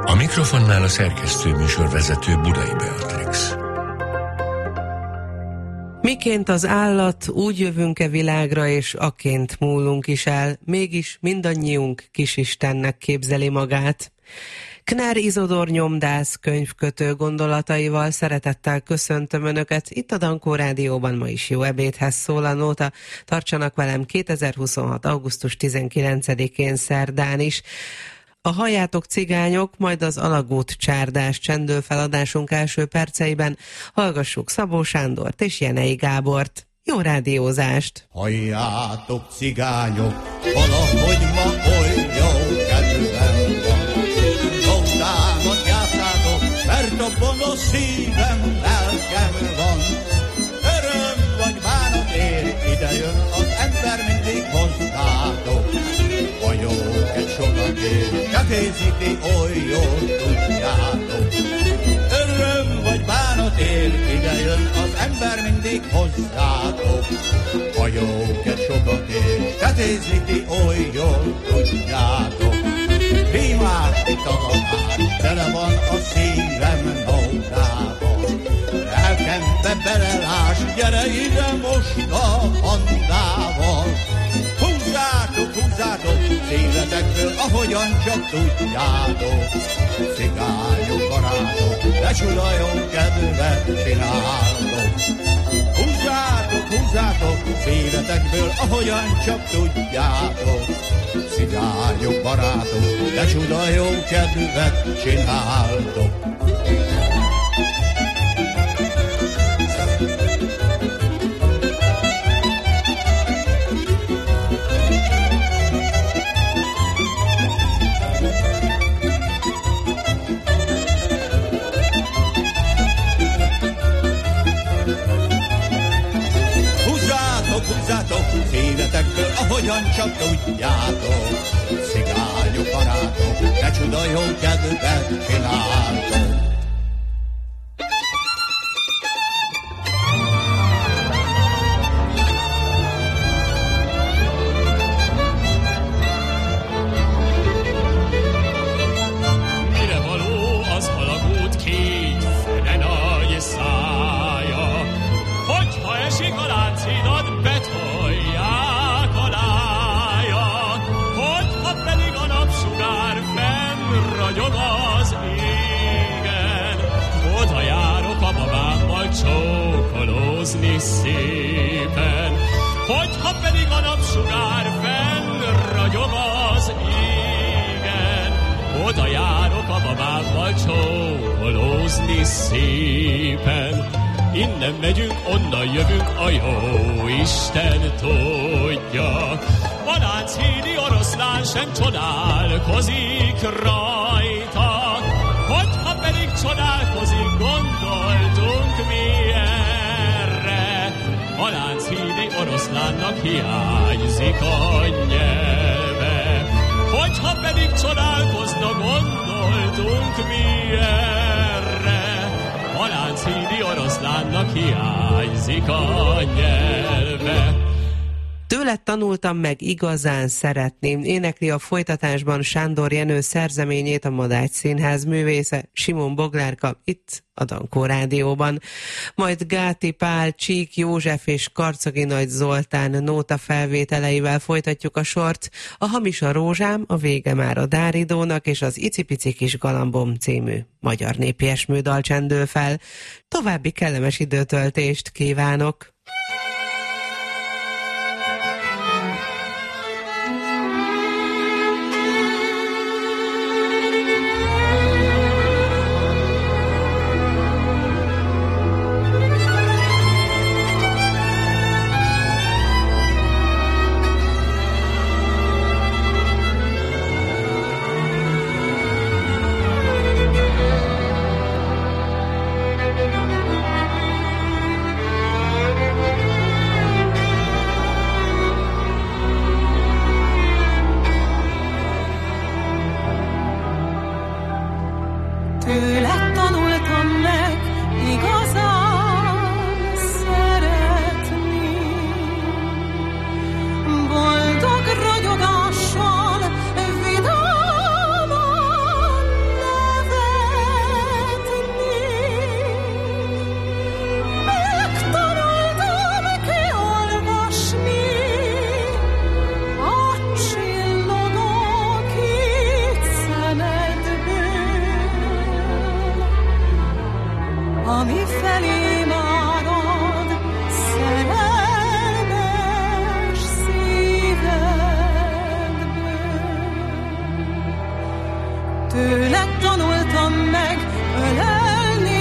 A mikrofonnál a szerkesztő műsorvezető Budai Beatrix. Miként az állat, úgy jövünk-e világra, és aként múlunk is el, mégis mindannyiunk kisistennek képzeli magát. Knár Izodor nyomdász könyvkötő gondolataival szeretettel köszöntöm Önöket. Itt a Dankó Rádióban ma is jó ebédhez szól a nóta. Tartsanak velem 2026. augusztus 19-én szerdán is. A Halljátok cigányok, majd az Alagút csárdás csendőfeladásunk első perceiben hallgassuk Szabó Sándort és Jenei Gábort. Jó rádiózást! Halljátok cigányok, valahogy ma oly jó kedvem van. Nótámat játszátok, mert abban a szívem lelkem van. Öröm vagy bánat ér, idejön az ember mindig hozzátok. A jóket sokat ér, ketézíti, oly jól tudjátok. Öröm vagy bánat ér, idejön az ember mindig hozzátok. A jóket sokat ér, ketézíti, oly jól tudjátok. Rímás, tagadás, tele van a szívem nótával. Lelkembe belelás, gyere ide most a handával. Húzzátok, húzzátok, szívetekből, ahogyan csak tudjátok. Cigányok, barátok, lecsuda jó kedvet csináltok. Húzzátok, húzzátok, szívetekből, ahogyan csak tudjátok. Cigányok, barátok, lecsuda jó kedvet csináltok. Húzzátok szívetekből, ahogyan csak tudjátok. Cigányok, barátok, de csuda jó kedvet csináltok. Mire való az alagút két fene nagy szája? Hogyha esik a láncidat, betolják alája, hogyha pedig a napsugár fenn ragyog az égen, oda járok a babámmal csókolózni szépen. Hogyha pedig a napsugár fenn ragyog az égen, oda járok a babámmal csókolózni szépen. Innen megyünk, onnan jövünk, a jó Isten tudja. A Lánchídi oroszlán sem csodálkozik rajta. Hogyha pedig csodálkozik, gondoltunk mi erre. A Lánchídi oroszlánnak hiányzik a nyelve. Hogyha pedig csodálkozna, gondoltunk mi erre. A Lánchídi oroszlánnak hiányzik a nyelve. Tőle tanultam meg igazán szeretni. Énekli a folytatásban Sándor Jenő szerzeményét a Madács Színház művésze Simon Boglárka itt a Dankó Rádióban. Majd Gáti Pál, Csík József és Karcagi Nagy Zoltán nóta felvételeivel folytatjuk a sort. A Hamis a rózsám, a vége már a Dáridónak és az Icipici kis galambom című magyar népi esmődal csendül fel. További kellemes időtöltést kívánok! Tőled tanultam meg igazán szeretni. Boldog ragyogással vidáman tőled tanultam meg ölelni,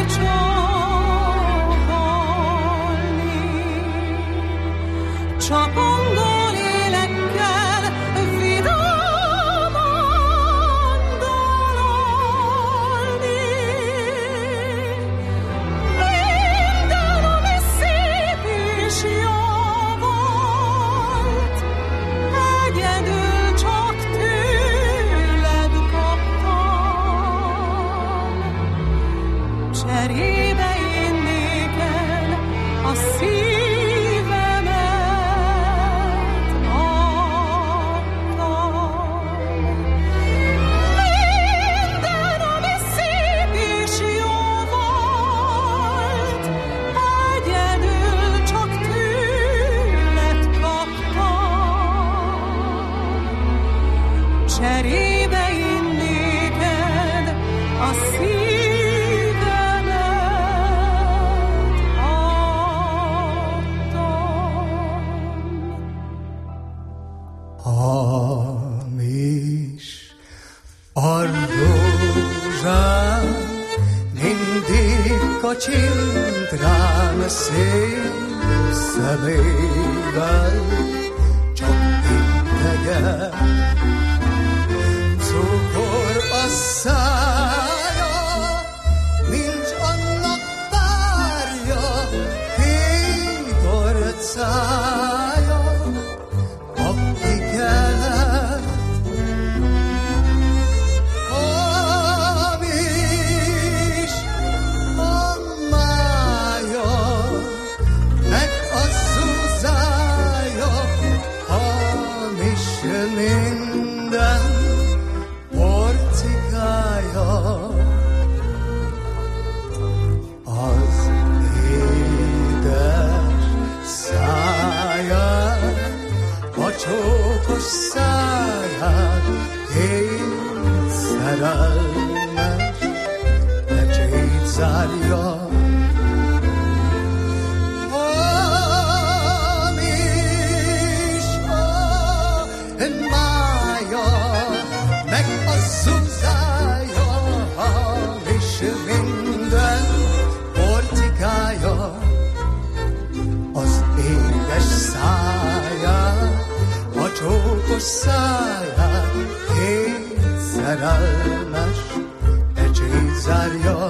csókolni. Csapongó lélekkel vidáman dalolni. Minden, ami szép és jó volt, egyedül csak tőled kaptam. Cserébe én néked a szívemet adtam. Minden, ami szép és jó volt, egyedül csak tőled kaptam. Cserébe én néked a szívemet adtam. Hamis a rózsám mindig kacsint rám szép szemével, csak integet. Cukor a szája, nincs annak párja, két orcája, aki kellett. Hamis a mája, meg a zuzája, hamis minden porcikája. Az édes száját, a csókos száját, én szerelmes pecsét zárja. Hamis a mája, meg a zuzája, hamis minden porcikája. Az édes száját, a csókos száját, két szerelmes pecsét zárja.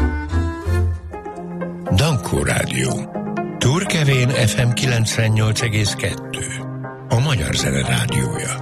Dankó Rádió. Turkevén FM 98,2. A magyar zene rádiója.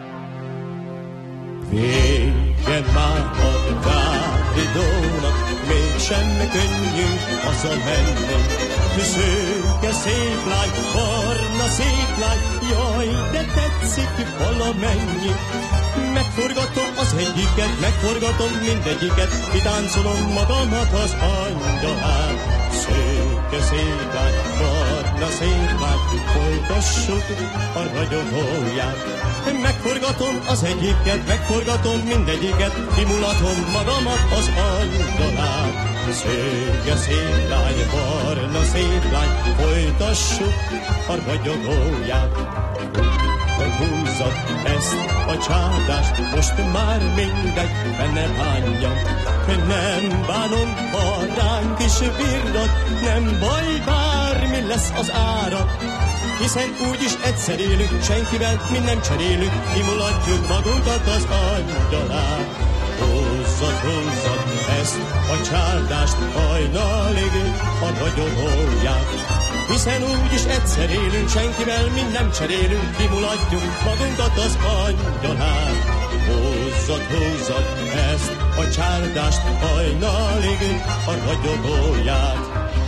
Vége már a Dávidónak, mégsem könnyű hazamenni. Szőke szép lány, barna szép lány, jaj, de tetszik valamennyi. Megforgatom az egyiket, megforgatom mindegyiket, kitáncolom magamat az angyalán. Szőke szép lány, barna szép lány, folytassuk a ragyogóját. Megforgatom az egyiket, megforgatom mindegyiket, kimulatom magamat az angyalán. Szőke szép lány, barna szép lány, folytassuk a ragyogóját. Húzzad ezt a csádást, most már mindegy, benne bánja. Nem bánom, ha ránk is virrad, nem baj, bármi lesz az ára. Hiszen úgyis egyszer élünk, senkivel mi nem cserélünk, kimulatjuk magunkat az angyalán. Húzzad, húzzad ezt a csádást, hajnalig a ragyogóját. Hiszen úgyis egyszer élünk, senkivel mi nem cserélünk, kimulatjuk magunkat az angyalán. Húzzad, húzzad ezt a csárdást, hajnalig a ragyogóját.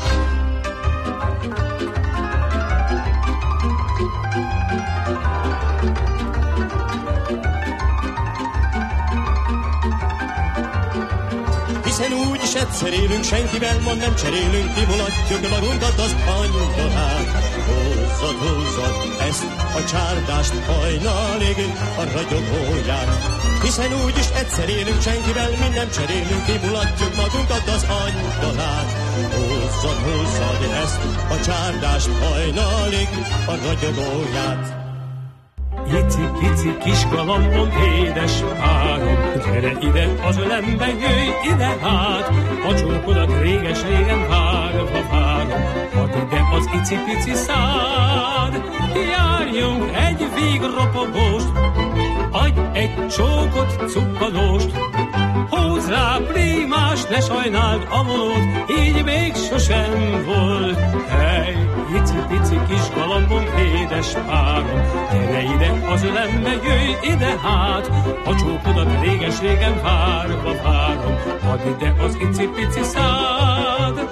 Hiszen úgyis egyszer élünk, senkivel ma nem cserélünk, kimulatjuk magunkat az angyalán. Húzzad, húzzad ezt a csárdást, hajnalig a ragyogóját. Hiszen úgyis egyszer élünk, senkivel mi nem cserélünk, kimulatjuk magunkat az angyalán. Húzzad, húzzad ezt a csárdást, hajnalig a ragyogóját. Icipici kis galambom, édes párom, gyere ide, az ölembe jöjj ide hát, a csókodat réges-régen várva várom, add ide az icipici szád, járjunk egy végropogóst, adj egy csókot cuppanóst, húzz rá prímás, ne sajnáld a vonót, így még sosem volt. Hely, icipici kis galambom, édes párom, gyere ide, az ölembe jöjj ide hát, a csókodat réges-régen várva várom, add ide az icipici szád.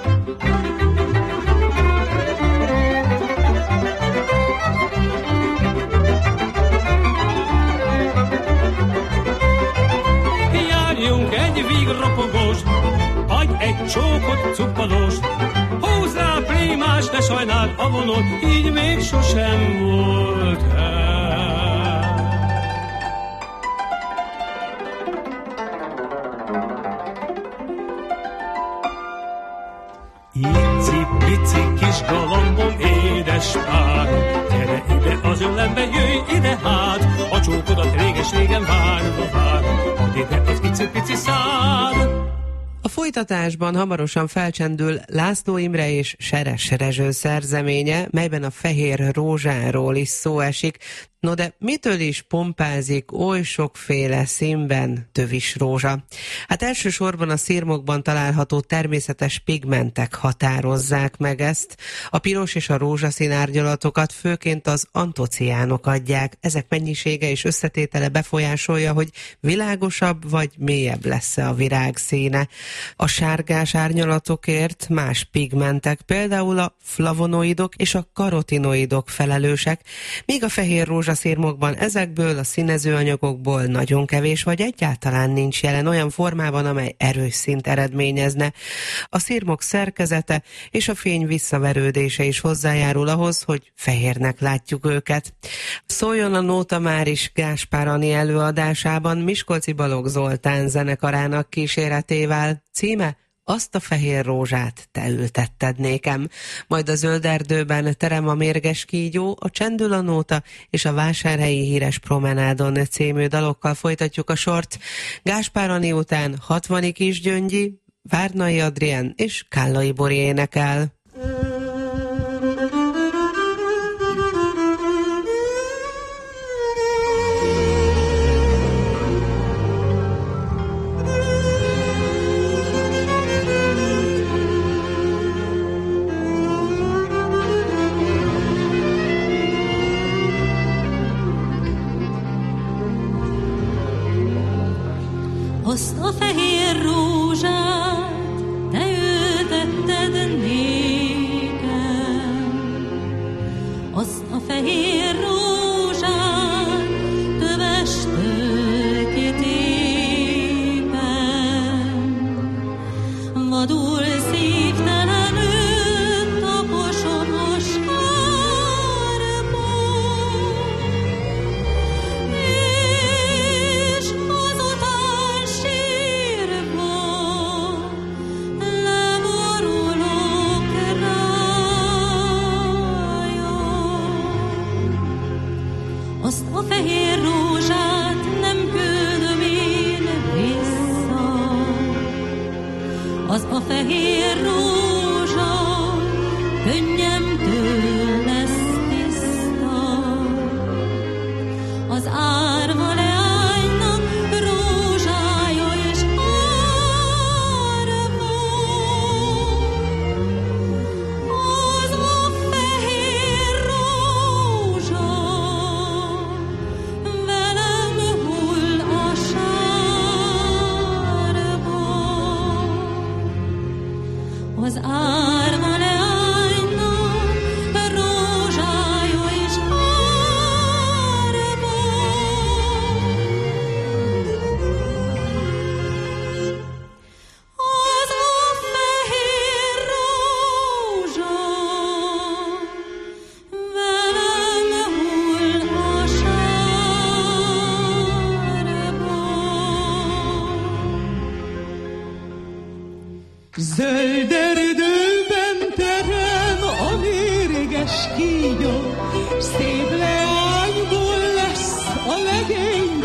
Járjunk egy vígropogóst, adj egy csókot cuppanóst, húzz rá prímás, ne sajnáld a vonót, így még sosem volt el. Icipici kis galambom, édes párom, gyere ide, az ölembe jöjj ide hát, a csókodat réges-régen várva várom, add ide az icipici szád. A folytatásban hamarosan felcsendül László Imre és Seres Rezső szerzeménye, melyben a fehér rózsáról is szó esik. No de mitől is pompázik oly sokféle színben tövis rózsa? Hát elsősorban a szirmokban található természetes pigmentek határozzák meg ezt. A piros és a rózsaszín árnyalatokat főként az antociánok adják. Ezek mennyisége és összetétele befolyásolja, hogy világosabb vagy mélyebb lesz-e a virág színe. A sárgás árnyalatokért más pigmentek, például a flavonoidok és a karotinoidok felelősek, míg a fehér rózsaszirmokban ezekből a színezőanyagokból nagyon kevés vagy egyáltalán nincs jelen olyan formában, amely erős színt eredményezne. A szirmok szerkezete és a fény visszaverődése is hozzájárul ahhoz, hogy fehérnek látjuk őket. Szóljon a nóta már is Gáspár Ani előadásában Miskolci Balogh Zoltán zenekarának kíséretével. Címe: Azt a fehér rózsát te ültetted nékem. Majd a zöld erdőben terem a mérges kígyó, a csendül a nóta és a vásárhelyi híres promenádon című dalokkal folytatjuk a sort. Gáspár Ani után 60 Kisgyöngyi, Várnai Adrien és Kállai Bori énekel. Azt a fehér rózsát te ültetted nékem, azt a fehér rózsát tövestől kitépem, vadul szívtelenül taposom a sárba, és azután sírva leborulok rája. Azt a fehér rózsát nem küldöm én vissza, az a fehér rózsa könnyemtől lesz tiszta. Az árva leánynak rózsája és árva, az a fehér rózsa velem hull a sárba. Az árva leánynak rózsája és árva, az a fehér rózsa velem hull a sárba. Zöld erdőben terem a mérges kígyó, szép leányból lesz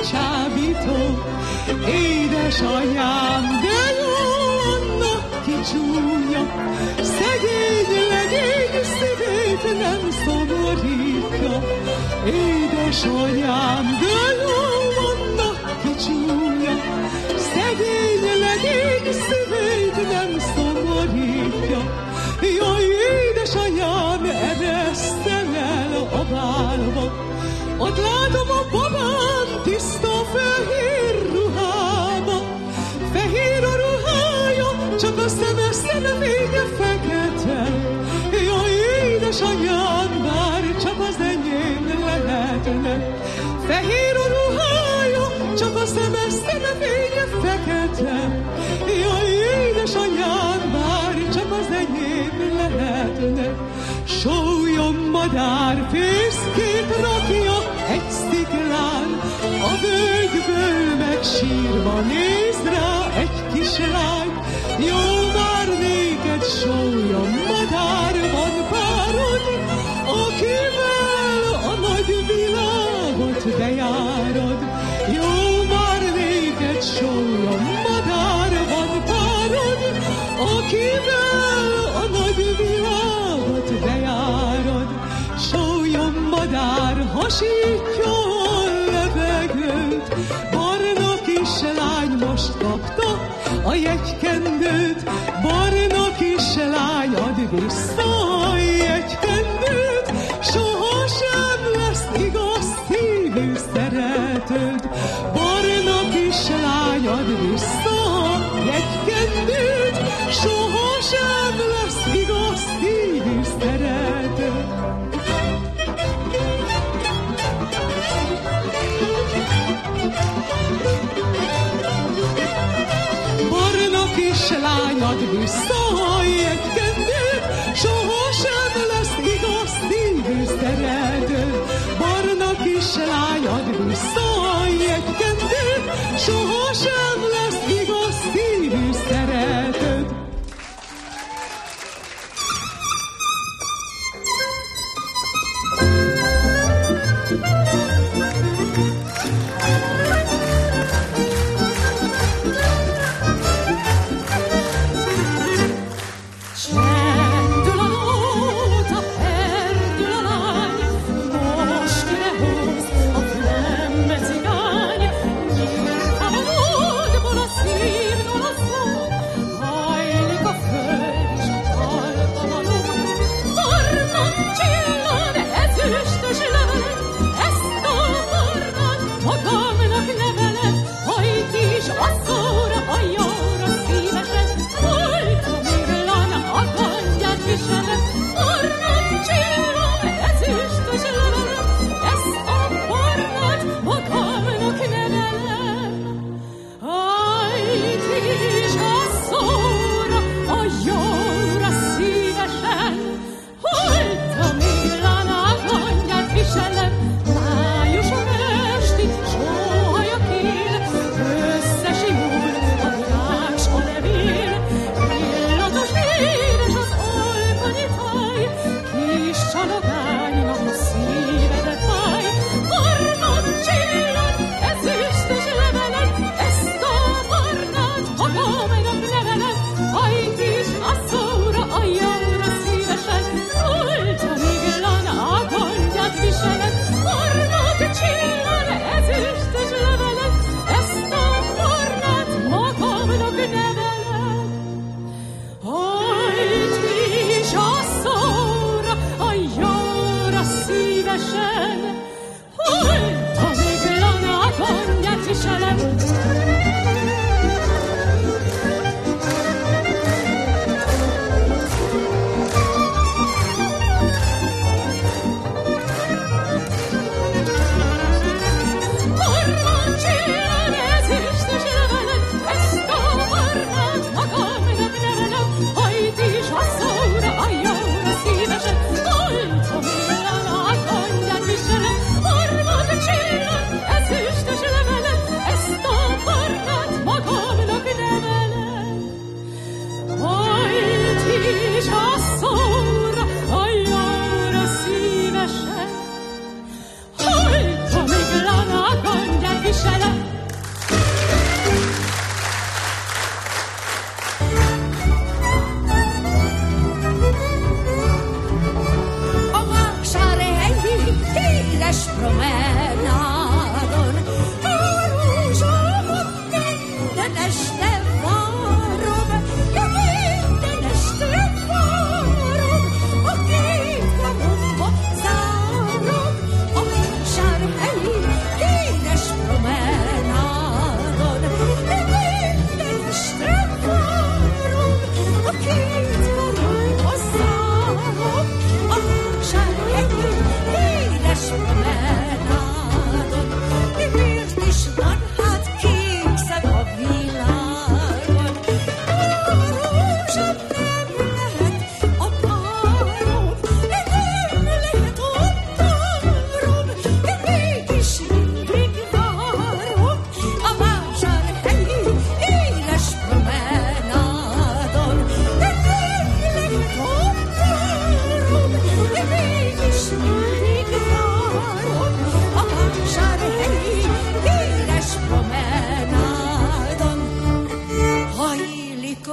csábító. Édesanyám, de jó annak kicsúnya, szegény legény szívét nem szomorítja. Édesanyám, de jó annak kicsúnya, szegény legény szívét nem szomorítja. Jaj, édesanyám, eresztem el a bálba, ott látom a babám tiszta fehér ruhába. Fehér a ruhája, csak a szeme vége fekete. Jaj, édesanyám, bár csak az enyém lehetne. Fehér a ruhája, csak a szeme vége fekete. Jaj, édesanyám, bár csak az enyém lehetne. Sólyon madár fészkét rakja egy sziklán, a völgyből meg sírva néz rá egy kislány. Jó már néked sólyon madár van párod, akivel a nagy világot bejárod. Jó már néked sólyon madár van párod, akivel a nagy világot bejárod. Sólyon madár hasítja a levegőt, barna kislány most kapta a jegykendőt. Barna kislány ad vissza a jegykendőt, sohasem lesz igaz szívű szeretőd. Barna kislány ad vissza a jegykendőt, sohasem lesz igaz szívű szeretőd. Barna kislány ad vissza a jegykendőt, sohasem lesz igaz szívű szeretőd. Barna kislány ad vissza a jegykendőt, sohasem lesz igaz szívű szeretőd. Most rehoz a flembe cigány, nyírfa van ott,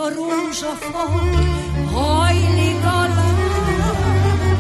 a rózsafa, hajlik a láb.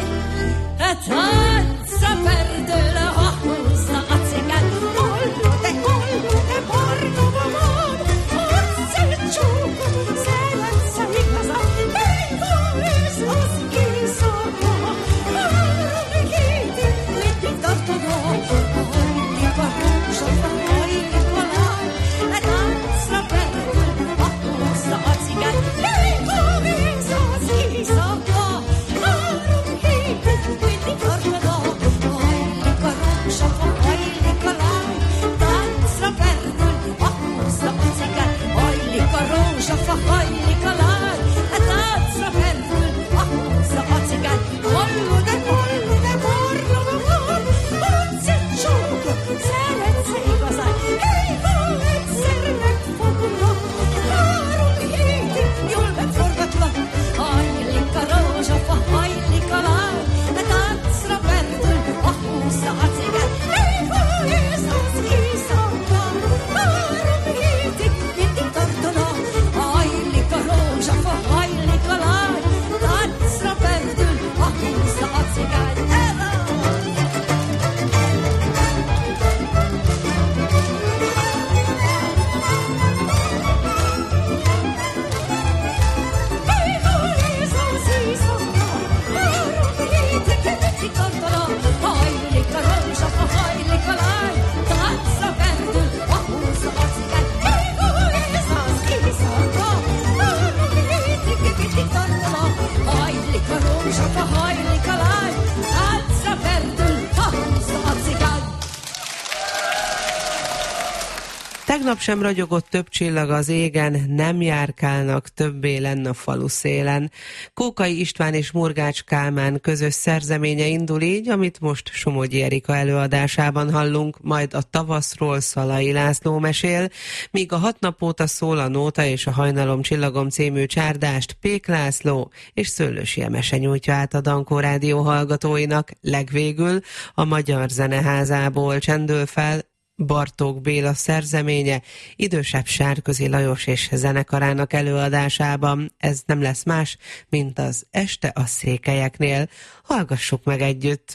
Tánca perdül, ha húzza a cigány, hallod-e, barna van, hogy szétcsókod, szeretsz-e igazán, mikor ez az éjszaka, három hétig, mindig tartod a hajlik a rózsafa, hajlik a láb. Táncra perdül, ha húzza a cigány, mikor ez az éjszaka, három hétig, mindig tartod a hajlik a rózsafa, hajlik a láb. Táncra perdül, ha húzza a cigány, hajlik a rózsafa, hajlik a láb. Táncra perdül, ha húzza a cigány, hallod-e, barna van, hogy szétcsókod, szeretsz-e igazán, mikor egyszer megfoglak, három hétig jól megforgatlak, hajlik a rózsafa, hajlik a láb. Táncra perdül, ha húzza a cigány, mikor ez az éjszaka, három hétig mindig tartod a hajlik a rózsafa, hajlik a láb. Táncra perdül, ha húzza a cigány. Tegnap sem ragyogott több csillag az égen, nem járkálnak többé lenn a falu szélen. Kókai István és Murgács Kálmán közös szerzeménye indul így, amit most Somogyi Erika előadásában hallunk, majd a tavaszról Szalai László mesél, míg a 6 nap óta szól a Nóta és a Hajnalom csillagom című csárdást Pék László és Szőlősi Emese nyújtja át a Dankó rádió hallgatóinak. Legvégül a Magyar Zeneházából csendül fel Bartók Béla szerzeménye idősebb Sárközi Lajos és zenekarának előadásában. Ez nem lesz más, mint az Este a székelyeknél. Hallgassuk meg együtt!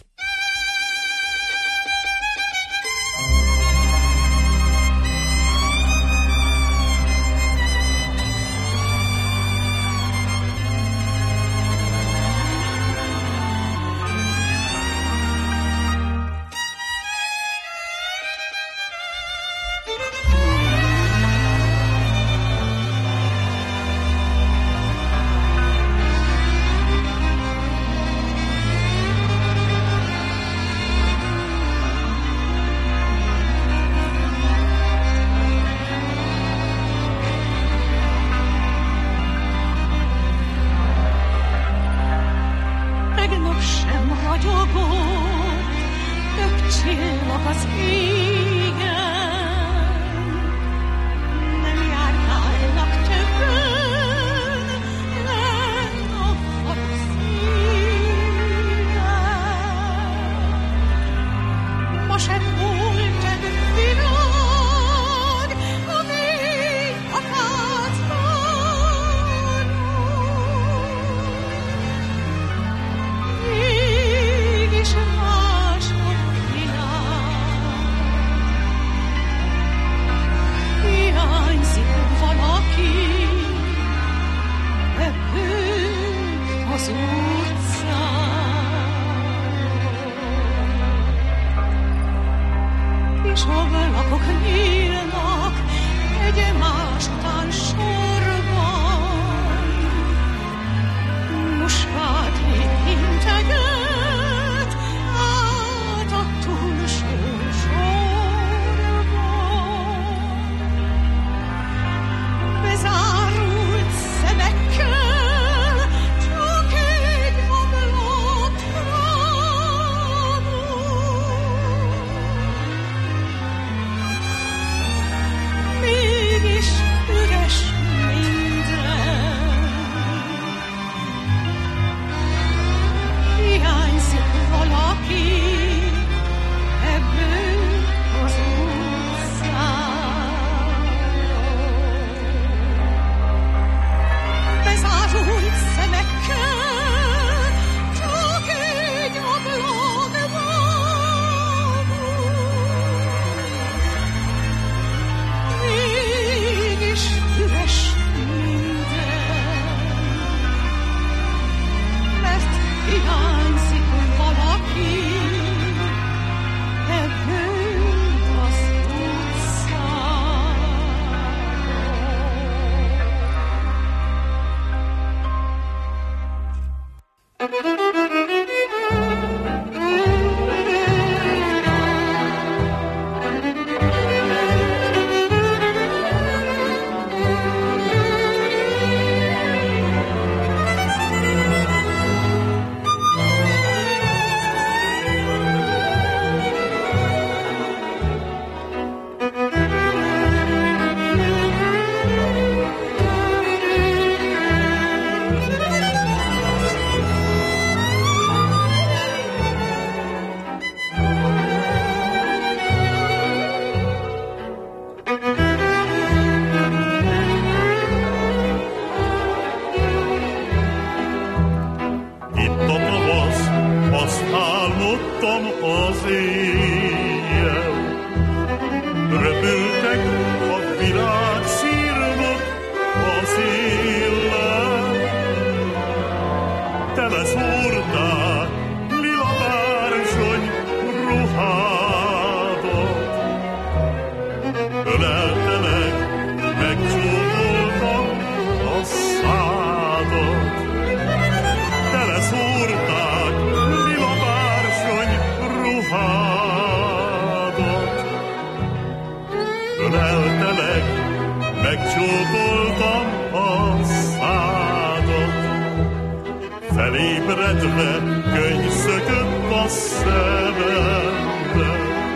éjjel. Repültek a világ szírmok a széllel, teleszórták lila bársony ruhádat. Öleltelek, megcsókoltam a szádat. Teleszórták lila bársony ruhádat. Öleltelek, megcsókoltam a szádat. Felébredve könny szökött a szemembe.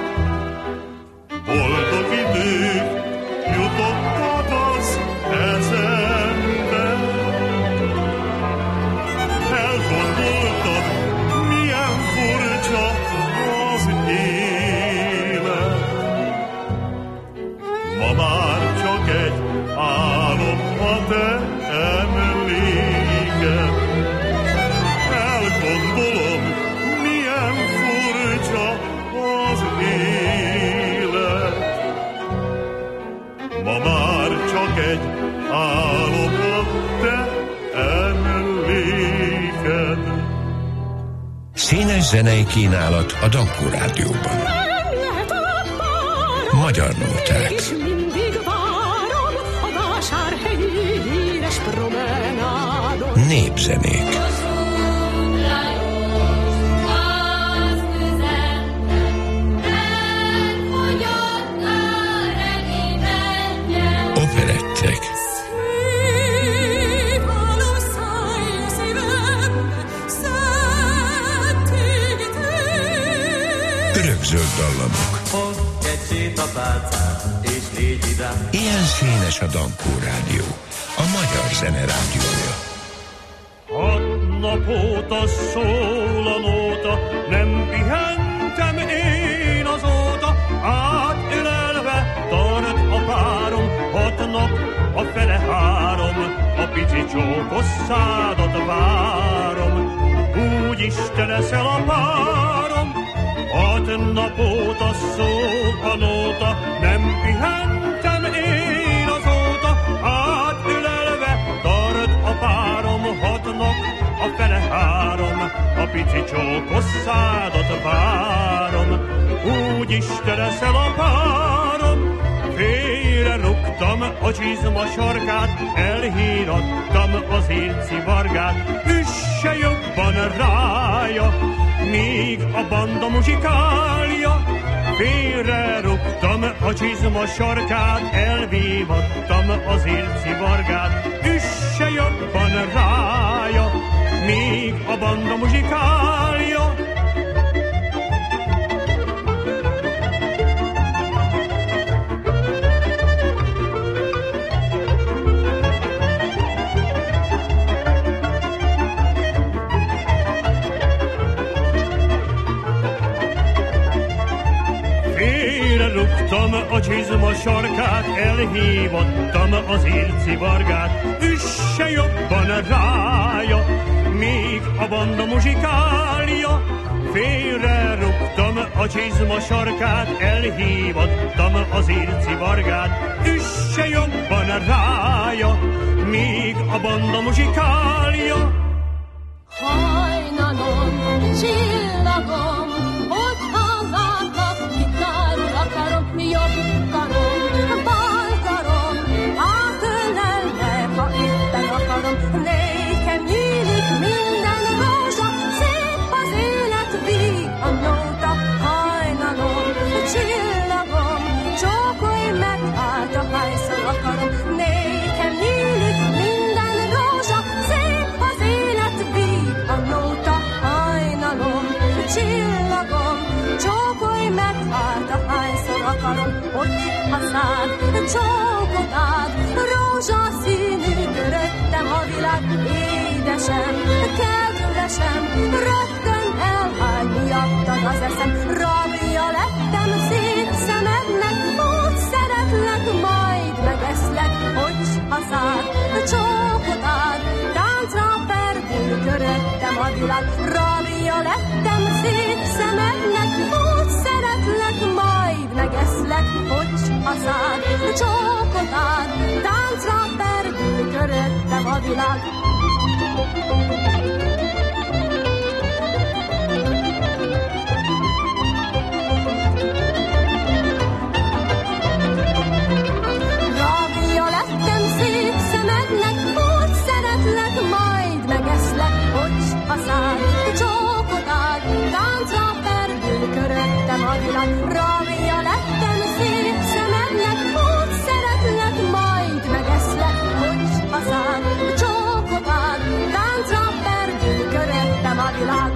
Boldog idők jutottak az eszembe. Elgondoltad, milyen furcsa az élet. Ma már csak egy álom a te emléked. Elgondolom, milyen furcsa az élet. Ma már csak egy álom a te emléked. Színes zenei kínálat a Dankó Rádióban. Magyar nóták. És mindig várom a vásárhelyi híres promenádon. Népzenék. Operettek. Örökzöld dallamok. Ilyen színes a Dankó Rádió, a magyar zene rádiója. 6 nap óta szól a nóta, nem pihentem én azóta, átölelve tart a párom, 6 nap a fele 3, a pici csókos szádat várom, úgyis te leszel a párom. 6 nap óta szól a nóta, nem pihentem én azóta, átölelve tart a párom, 6 nap a fele 3, a pici csókos szádat várom, úgyis te leszel a párom. Félre rúgtam a csizma sarkát, elhírattam az érci vargát, üsse jobban rája, míg a banda muzsikálja. Félre rúgtam a csizma sarkát, elvívattam az érci vargát, üsse jobban rája, míg a banda muzsikálja. Rúgtam a csizma sarkát, elhívottam az érci vargát, üsse jobban rája, míg a banda muzsikálja. Félre rúgtam a csizma sarkát, elhívottam az érci vargát, üsse jobban rája, míg a banda muzsikálja. Hajnalom, csillagom, hogyha látlak, gitárul akarom, jobb karom, bal karom, átölelve, ha éppen akarom, nékem nyílik minden rózsa, szép az élet, víg a nóta. Hajnalom, csillagom, csókolj meg, hát a hányszor akarom, nékem nyílik minden rózsa, szép az élet, víg a nóta. Hajnalom, csillagom, csókolj meg, hát a hányszor akarom, hogy a szád csókot ád, rózsaszínű köröttem a világ. Édesem, kedvesem, rögtön elhány miattad az eszem, rabja lettem szép szemednek, úgy szeretlek, majd megeszlek, hogy a szád csókot ád, táncra perdül köröttem a világ. Rabja lettem szép szemednek, úgy a szád, csókot ad, táncra perdül, köröttem a világ. Rabia lettem szép szemednek, úgy szeretlek, majd megeszlek, bocs a szád, csókot ad, táncra perdül, köröttem a világ. Rabia lettem szép szemednek, úgy szeretlek, majd megeszlek, bocs a szád, csókot ad, táncra perdül, köröttem a világ.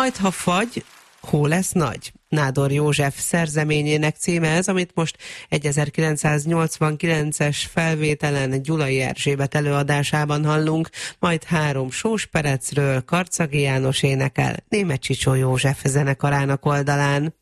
Majd, ha fagy, hó lesz nagy. Nádor József szerzeményének címe ez, amit most egy 1989-es felvételen Gyulai Erzsébet előadásában hallunk, majd 3 Sós Perecről Karcagi János énekel Németh Csicsó József zenekarának oldalán.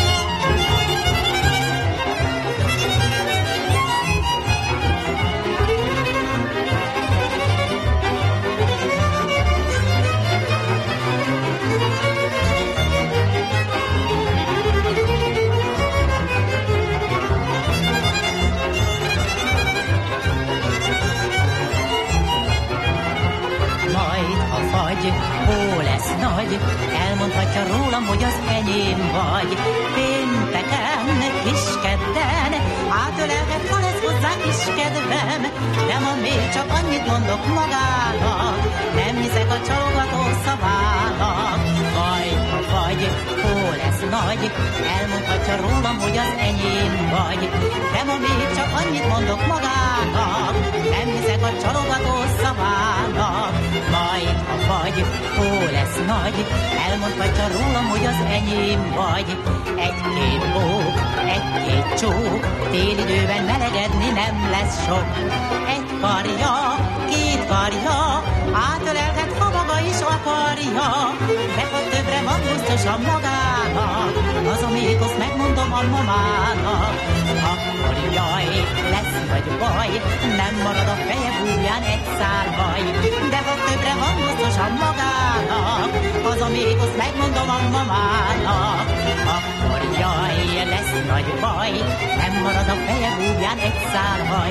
Hó lesz nagy, elmondhatja rólam, hogy az enyém vagy. Pénteken, kiskedden, átölelget, ha lesz hozzá kis kedvem. De ma még csak annyit mondok magának, nem hiszek a csalogató szavának. Majd, ha vagy, hó lesz nagy, elmondhatja rólam, hogy az enyém vagy. De ma még csak annyit mondok magának, nem hiszek a csalogató szavának. Majd, ha vagy, hó lesz nagy, elmondhatja rólam, hogy az enyém vagy. Egy-két bók, egy-két csók, télidőben melegedni nem lesz sok. Egy karja, 2 karja, átölelhet, ha maga is akarja. De ha többre van biztosan magának, az a mékosz megmondom a mamának. Akkor jaj, lesz vagy baj, nem marad a feje bújján egy szál baj. De ha többre van biztosan magának, az a mékosz megmondom a mamának. Akkor jaj, lesz nagy baj, nem marad a feje bújján egy szál baj.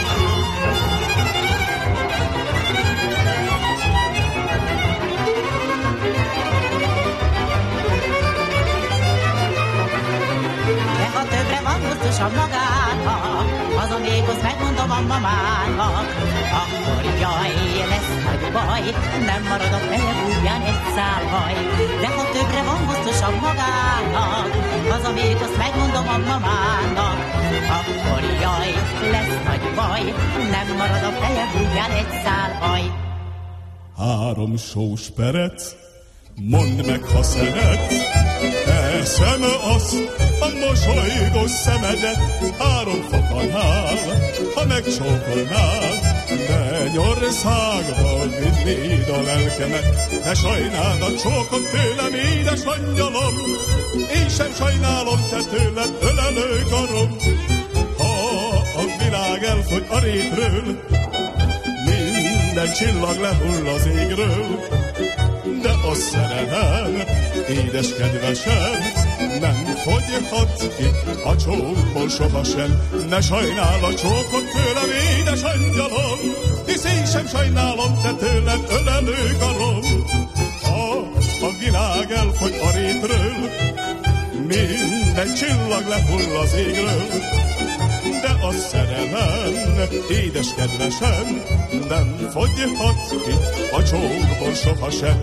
Ha többre van biztosan magának, az a mékosz megmondom a mamának. Akkor jaj, lesz nagy baj, nem marad a feje bújján egy szál haj. De ha többre van biztosan magának, az a mékosz megmondom a mamának. Akkor jaj, lesz nagy baj, nem marad a feje bújján egy szál haj. 3 Sós Perec, mondd meg, ha szeretsz, teszem azt, a mosolygós szemedet 3 fokanál, ha megcsókolnád, Mennyországba vinnéd a lelkemet, ne sajnáld a csókot tőlem, édes angyalom, én sem sajnálom, te tőled ölelő karom. Ha a világ elfogy a rétről, minden csillag lehull az égről, de a szerelem, édes kedvesem, nem fogyhat ki a csókból sohasem. Ne sajnál a csókot tőlem, édes angyalom, hisz én sem sajnálom, te tőled ölelő karom. Ha a világ elfogy a rétről, minden csillag lehull az égről, de a szerelem, édes kedvesem, nem fogyhat ki a csókból sohasem.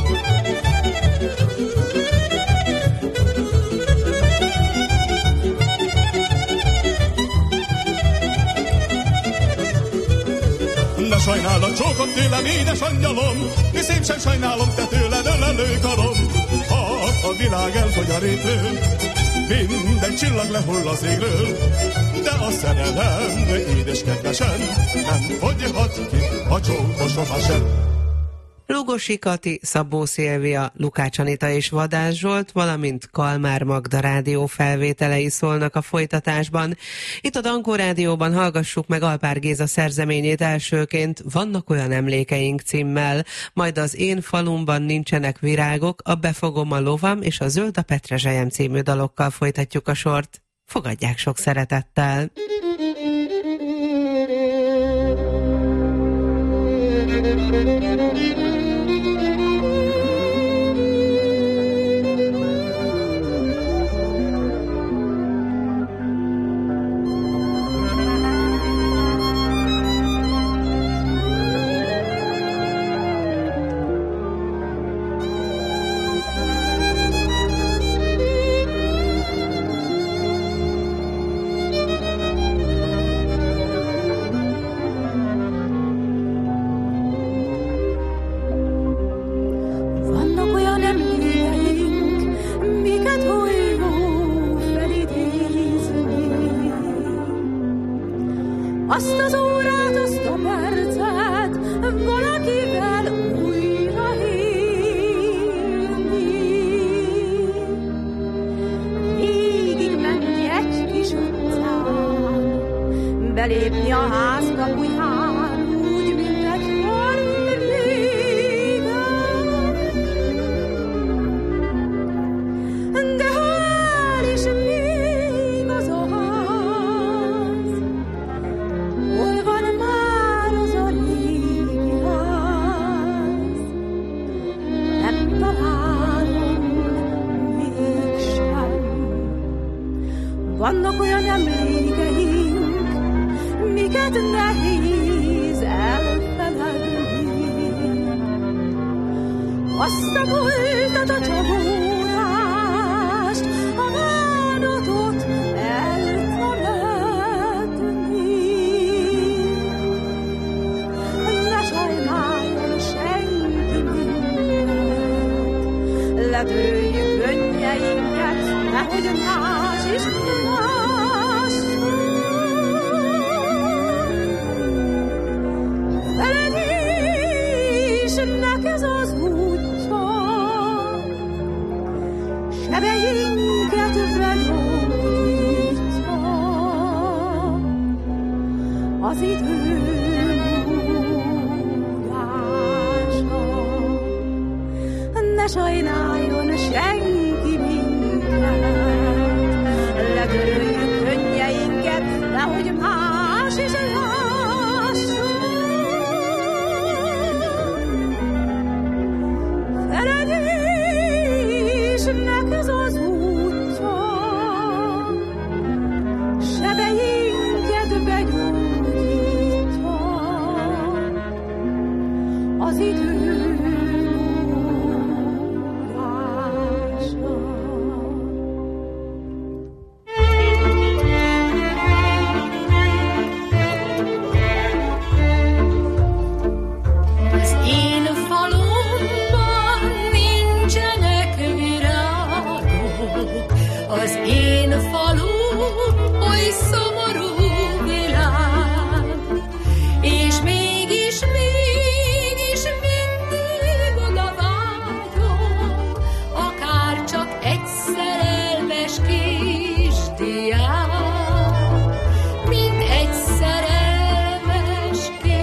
Ne sajnál a csókot tőlem, édes angyalom, hisz én sem sajnálom, te tőled ölelő karom. Ha a világ elfogy a rétről, minden csillag lehull az égről, de a szerelem, édes kedvesem, nem fogyhat ki a csókból sohasem. Lugosi Kati, Szabó Szilvia, Lukács Anita és Vadász Zsolt, valamint Kalmár Magda rádió felvételei szólnak a folytatásban. Itt a Dankó Rádióban hallgassuk meg Alpár Géza szerzeményét elsőként, Vannak olyan emlékeink címmel, majd az Én falumban nincsenek virágok, a Befogom a lovam és a Zöld a petrezselyem című dalokkal folytatjuk a sort. Fogadják sok szeretettel! nehéz elfeledni azt a múltat, a csalódást, a bánatot elfeledni. Ne sajnáljon senki minket, letörjük könnyeinket, nehogy más is lásson. Feledésnek ez az útja, sebeinket begyógyítja az idő múlása. Ne sajnáljon senki minket, letöröljük könnyeinket, nehogy más is lásson. Feledésnek ez az útja, sebeinket begyógyítja az idő az én falum oly szomorú világ, és mégis mindig oda vágyom, akár csak egy szerelmes kisdiák, mint egy szerelmes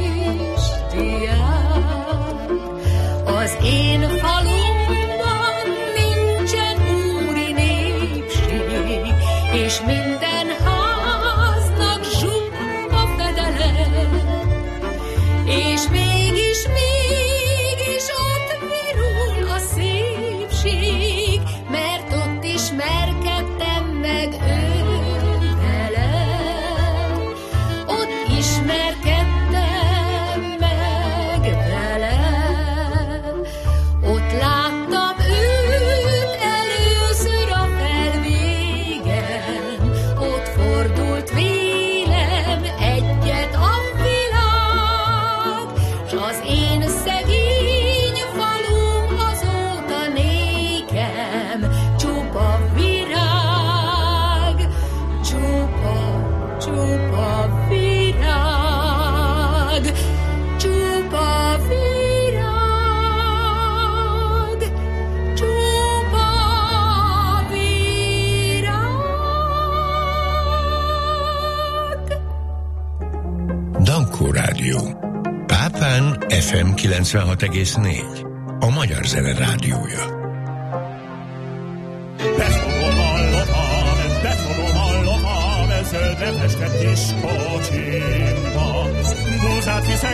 kisdiák. Az én falumban nincsen úri népség, és minden háznak zsuppa fedele, és mégis ott virul a szépség, mert ott ismerkedtem meg ővele, ott ismerkedtem meg vele, ott láttam őt először a felvégen, ott fordult vélem egyet a világ, s az én szegény falum azóta nékem csupa virág, csupa virág, csupa virág, csupa virág. Dankó Rádió. Pápán FM 96,4. A magyar zene rádiója. Befogom a lovam, zöldre festett kis kocsimba. Búzát viszek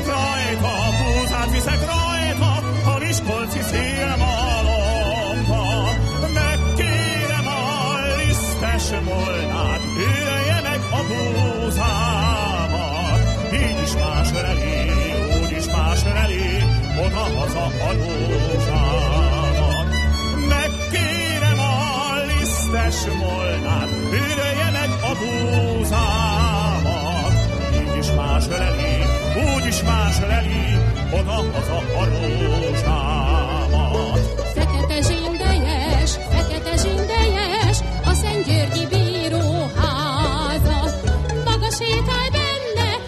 rajta, a miskolci szélmalomba. Megkérem a lisztes molnát, ülje meg a búzámat. Így is más öleli, úgy is más öleli, oda-haza a rózsámat. Megkérem a lisztes molnát, ülje meg a búzámat. Így is más öleli, úgy is más öleli, oda-haza a rózsámat. Fekete zsindejes, a Szentgyörgyi bíróháza. Maga sétálj benne,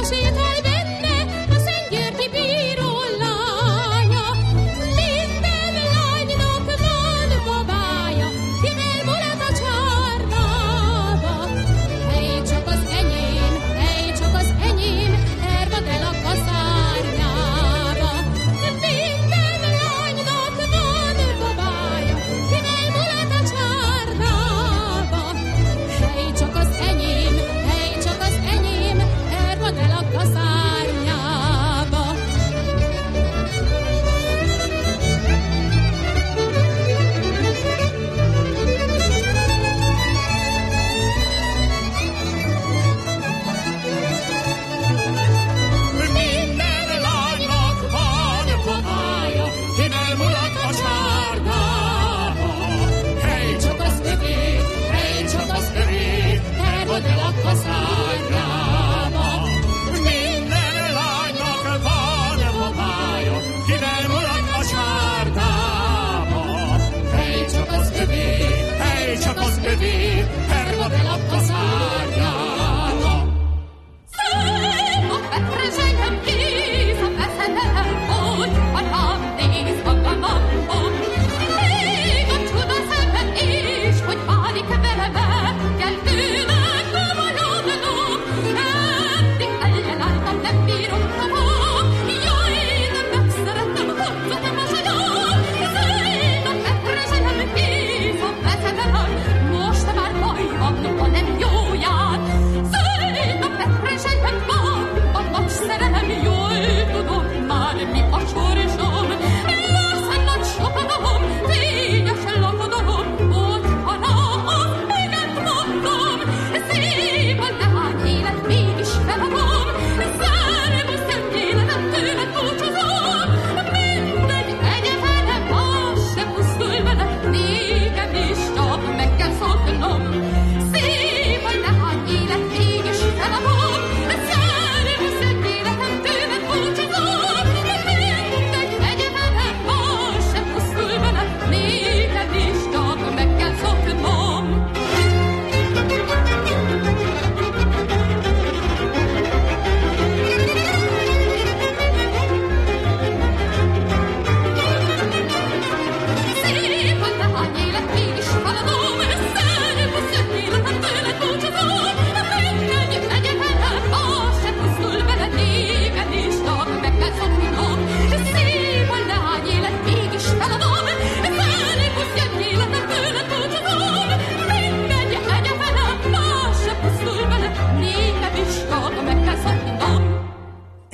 a Szentgyörgyi bíró lánya. Minden lánynak van babája, kivel mulat a csarnába. Hely csak az enyém, hervad el a kaszárnyába. Minden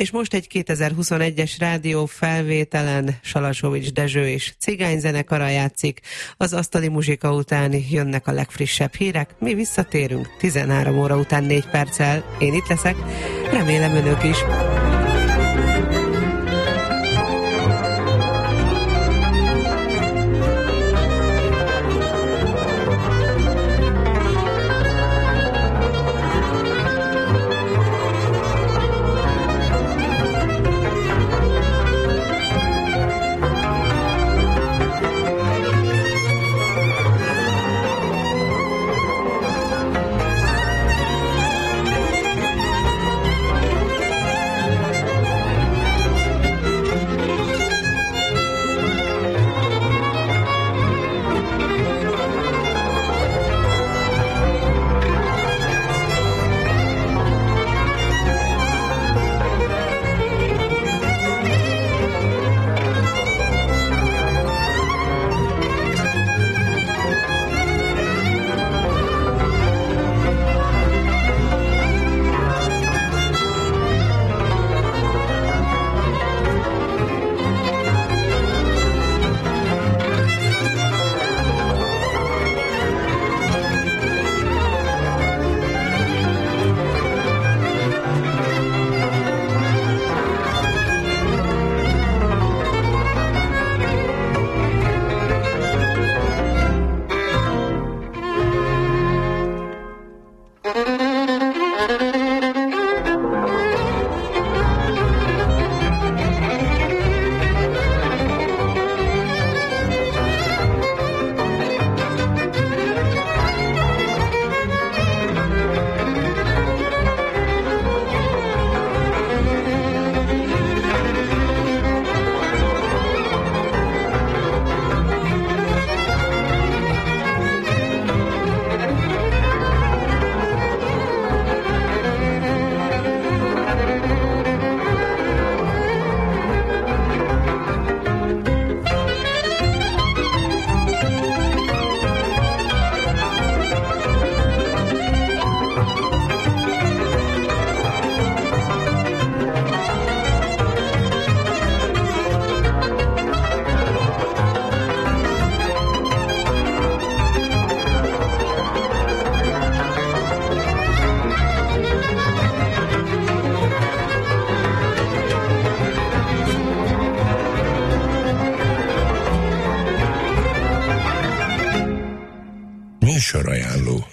És most egy 2021-es rádió felvételen Salasovics Dezső és cigányzenekara játszik. Az asztali muzsika után jönnek a legfrissebb hírek. Mi visszatérünk 13 óra után 4 perccel. Én itt leszek, remélem önök is. Műsorajánló.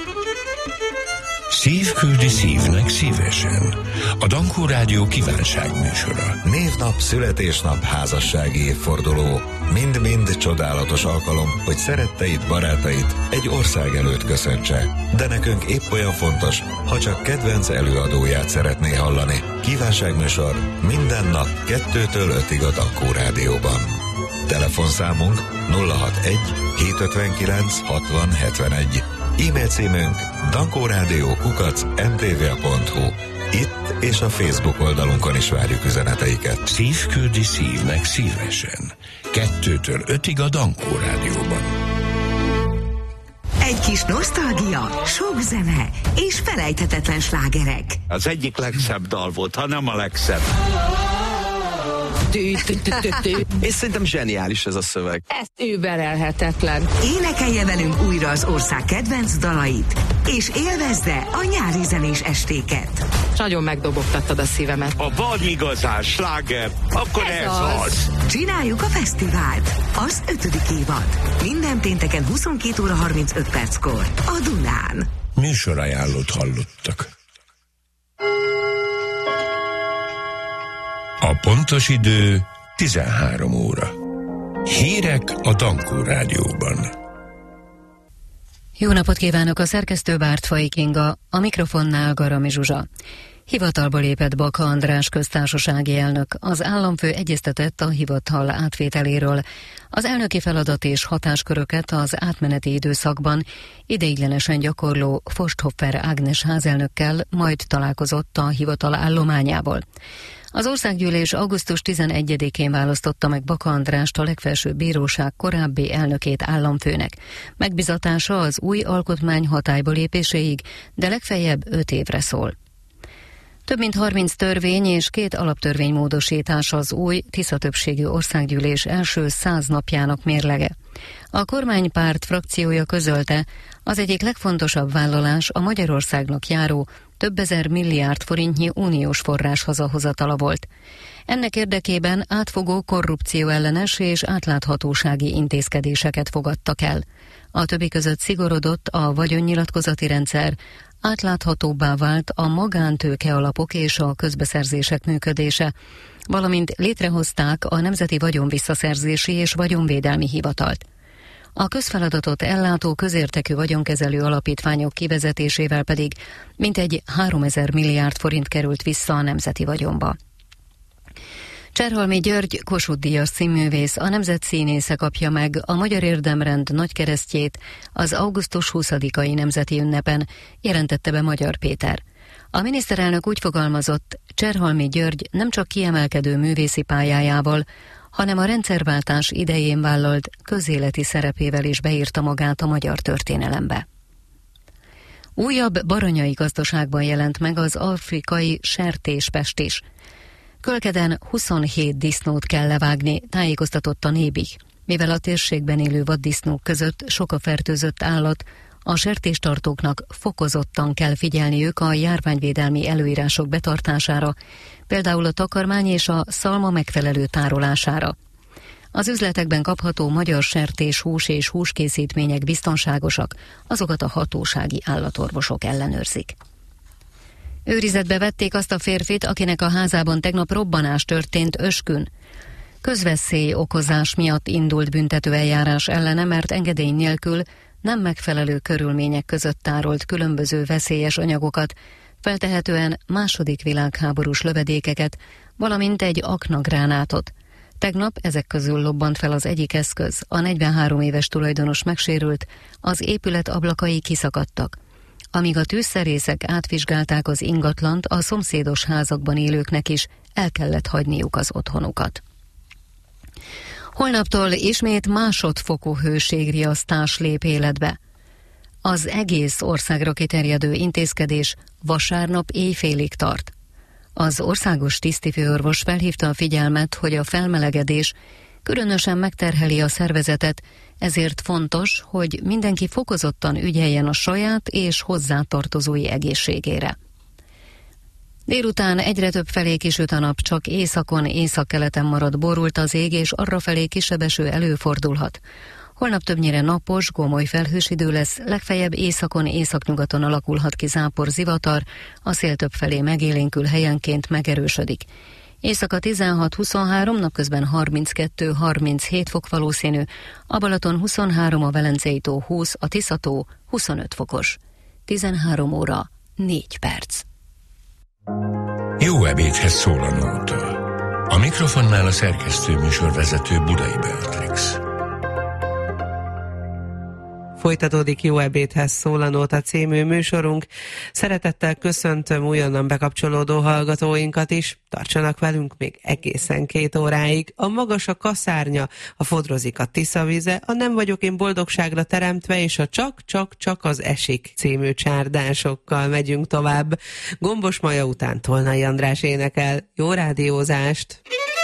Szív küldi szívnek szívesen. A Dankó Rádió kívánságműsora. Névnap, születésnap, házassági évforduló. Mind-mind csodálatos alkalom, hogy szeretteid, barátait egy ország előtt köszöntse. De nekünk épp olyan fontos, ha csak kedvenc előadóját szeretné hallani. Kívánságműsor minden nap 2-től 5-ig a Dankó Rádióban. Telefonszámunk 061 759 60 71. E-mail címünk dankoradio@mtva.hu. Itt és a Facebook oldalunkon is várjuk üzeneteiket. Szív küldi szívnek szívesen. 2-től 5-ig a Dankó Rádióban. Egy kis nosztalgia, sok zene és felejthetetlen slágerek. Az egyik legszebb dal volt, ha nem a legszebb. És szerintem zseniális ez a szöveg. Ez überelhetetlen. Énekelje velünk újra az ország kedvenc dalait, és élvezze a nyári zenés estéket. Nagyon megdobogtattad a szívemet. Ha van igazán sláger, akkor ez az. Csináljuk a fesztivált. Az 5. évad. Minden pénteken 22 óra 35 perckor. A Dunán. Műsorajánlót hallottak. A pontos idő 13 óra. Hírek a Dankó Rádióban. Jó napot kívánok, a szerkesztő Bártfai Kinga, a mikrofonnál Garami Zsuzsa. Hivatalba lépett Baka András köztársasági elnök. Az államfő egyeztetett a hivatal átvételéről. Az elnöki feladat és hatásköröket az átmeneti időszakban ideiglenesen gyakorló Forsthoffer Ágnes házelnökkel majd találkozott a hivatal állományából. Az országgyűlés augusztus 11-én választotta meg Baka Andrást, a legfelsőbb bíróság korábbi elnökét államfőnek. Megbizatása az új alkotmány hatályba lépéséig, de legfeljebb 5 évre szól. Több mint 30 törvény és 2 alaptörvénymódosítás az új Tisza többségű országgyűlés első 100 napjának mérlege. A kormánypárt frakciója közölte, az egyik legfontosabb vállalás a Magyarországnak járó több ezer milliárd forintnyi uniós forrás hazahozatala volt. Ennek érdekében átfogó korrupcióellenes és átláthatósági intézkedéseket fogadtak el. A többi között szigorodott a vagyonnyilatkozati rendszer, átláthatóbbá vált a magántőke alapok és a közbeszerzések működése, valamint létrehozták a Nemzeti Vagyonvisszaszerzési és Vagyonvédelmi Hivatalt. A közfeladatot ellátó közértekű vagyonkezelő alapítványok kivezetésével pedig mintegy 3000 milliárd forint került vissza a nemzeti vagyonba. Cserhalmi György Kossuth-díjas színművész, a nemzet színésze kapja meg a Magyar Érdemrend nagykeresztjét az augusztus 20-ai nemzeti ünnepen, jelentette be Magyar Péter. A miniszterelnök úgy fogalmazott, Cserhalmi György nem csak kiemelkedő művészi pályájával, hanem a rendszerváltás idején vállalt közéleti szerepével is beírta magát a magyar történelembe. Újabb baranyai gazdaságban jelent meg az afrikai sertéspest is. Kölkeden 27 disznót kell levágni, tájékoztatott a Nébih. Mivel a térségben élő vaddisznók között sok a fertőzött állat, a sertéstartóknak fokozottan kell figyelniük a járványvédelmi előírások betartására, például a takarmány és a szalma megfelelő tárolására. Az üzletekben kapható magyar sertéshús és húskészítmények biztonságosak, azokat a hatósági állatorvosok ellenőrzik. Őrizetbe vették azt a férfit, akinek a házában tegnap robbanás történt Öskün. Közveszély okozás miatt indult büntetőeljárás ellene, mert engedély nélkül nem megfelelő körülmények között tárolt különböző veszélyes anyagokat, feltehetően II. Világháborús lövedékeket, valamint egy aknagránátot. Tegnap ezek közül lobbant fel az egyik eszköz, a 43 éves tulajdonos megsérült, az épület ablakai kiszakadtak. Amíg a tűzszerészek átvizsgálták az ingatlant, a szomszédos házakban élőknek is el kellett hagyniuk az otthonukat. Holnaptól ismét másodfokú hőségriasztás lép életbe. Az egész országra kiterjedő intézkedés vasárnap éjfélig tart. Az országos tisztifőorvos felhívta a figyelmet, hogy a felmelegedés különösen megterheli a szervezetet, ezért fontos, hogy mindenki fokozottan ügyeljen a saját és hozzátartozói egészségére. Délután egyre több felé kisüt a nap, csak északon, északkeleten marad borult az ég, és arrafelé kisebb eső előfordulhat. Holnap többnyire napos, gomoly felhős idő lesz, legfeljebb északon, északnyugaton alakulhat ki zápor, zivatar, a szél több felé megélénkül, helyenként megerősödik. Éjszaka 16-23, napközben 32-37 fok valószínű, a Balaton 23, a Velencei tó 20, a Tisza-tó 25 fokos. 13 óra 4 perc. Jó ebédhez szól a nóta. A mikrofonnál a szerkesztő műsorvezető Budai Beatrix. Folytatódik Jó ebédhez szól a Nóta című műsorunk. Szeretettel köszöntöm újonnan bekapcsolódó hallgatóinkat is. Tartsanak velünk még egészen 2 óráig. A magas a kaszárnya, a fodrozik a Tiszavize, a nem vagyok én boldogságra teremtve, és a csak az esik című csárdásokkal megyünk tovább. Gombos Maja után Tolnai András énekel. Jó rádiózást!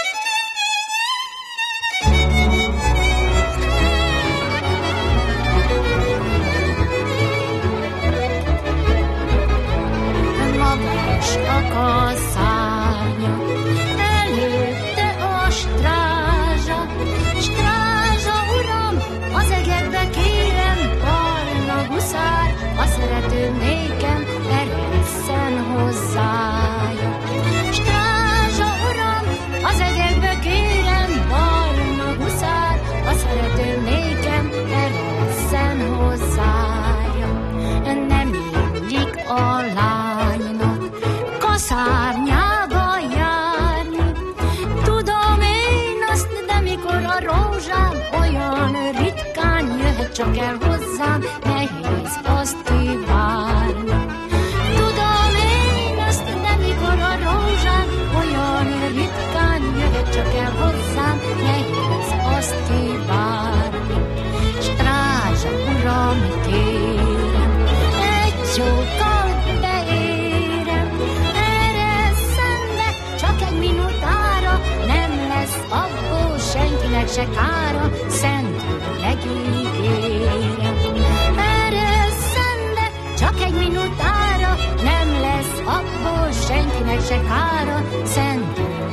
A szárnya, előtte a strázsa, uram, az egekbe kérem, barna huszár, a szerető nékem eresszen hozzája. Strázsa, uram, az egekbe kérem, barna huszár, a szerető nékem eresszen hozzája. Nem illik a lánynak szárnyába járni. Tudom én azt, de mikor a rózsám olyan ritkán jöhet csak el hozzám, nehéz azt kivárni. Tudom én azt, de mikor a rózsám olyan ritkán jöhet csak el hozzám, nehéz azt kivárni. Strázsa, uram, kérem, egy csókkal beérem, senkinek se kára, szentül megígérem. Eresszen, de csak egy minutára, nem lesz abból senkinek se kára, szentül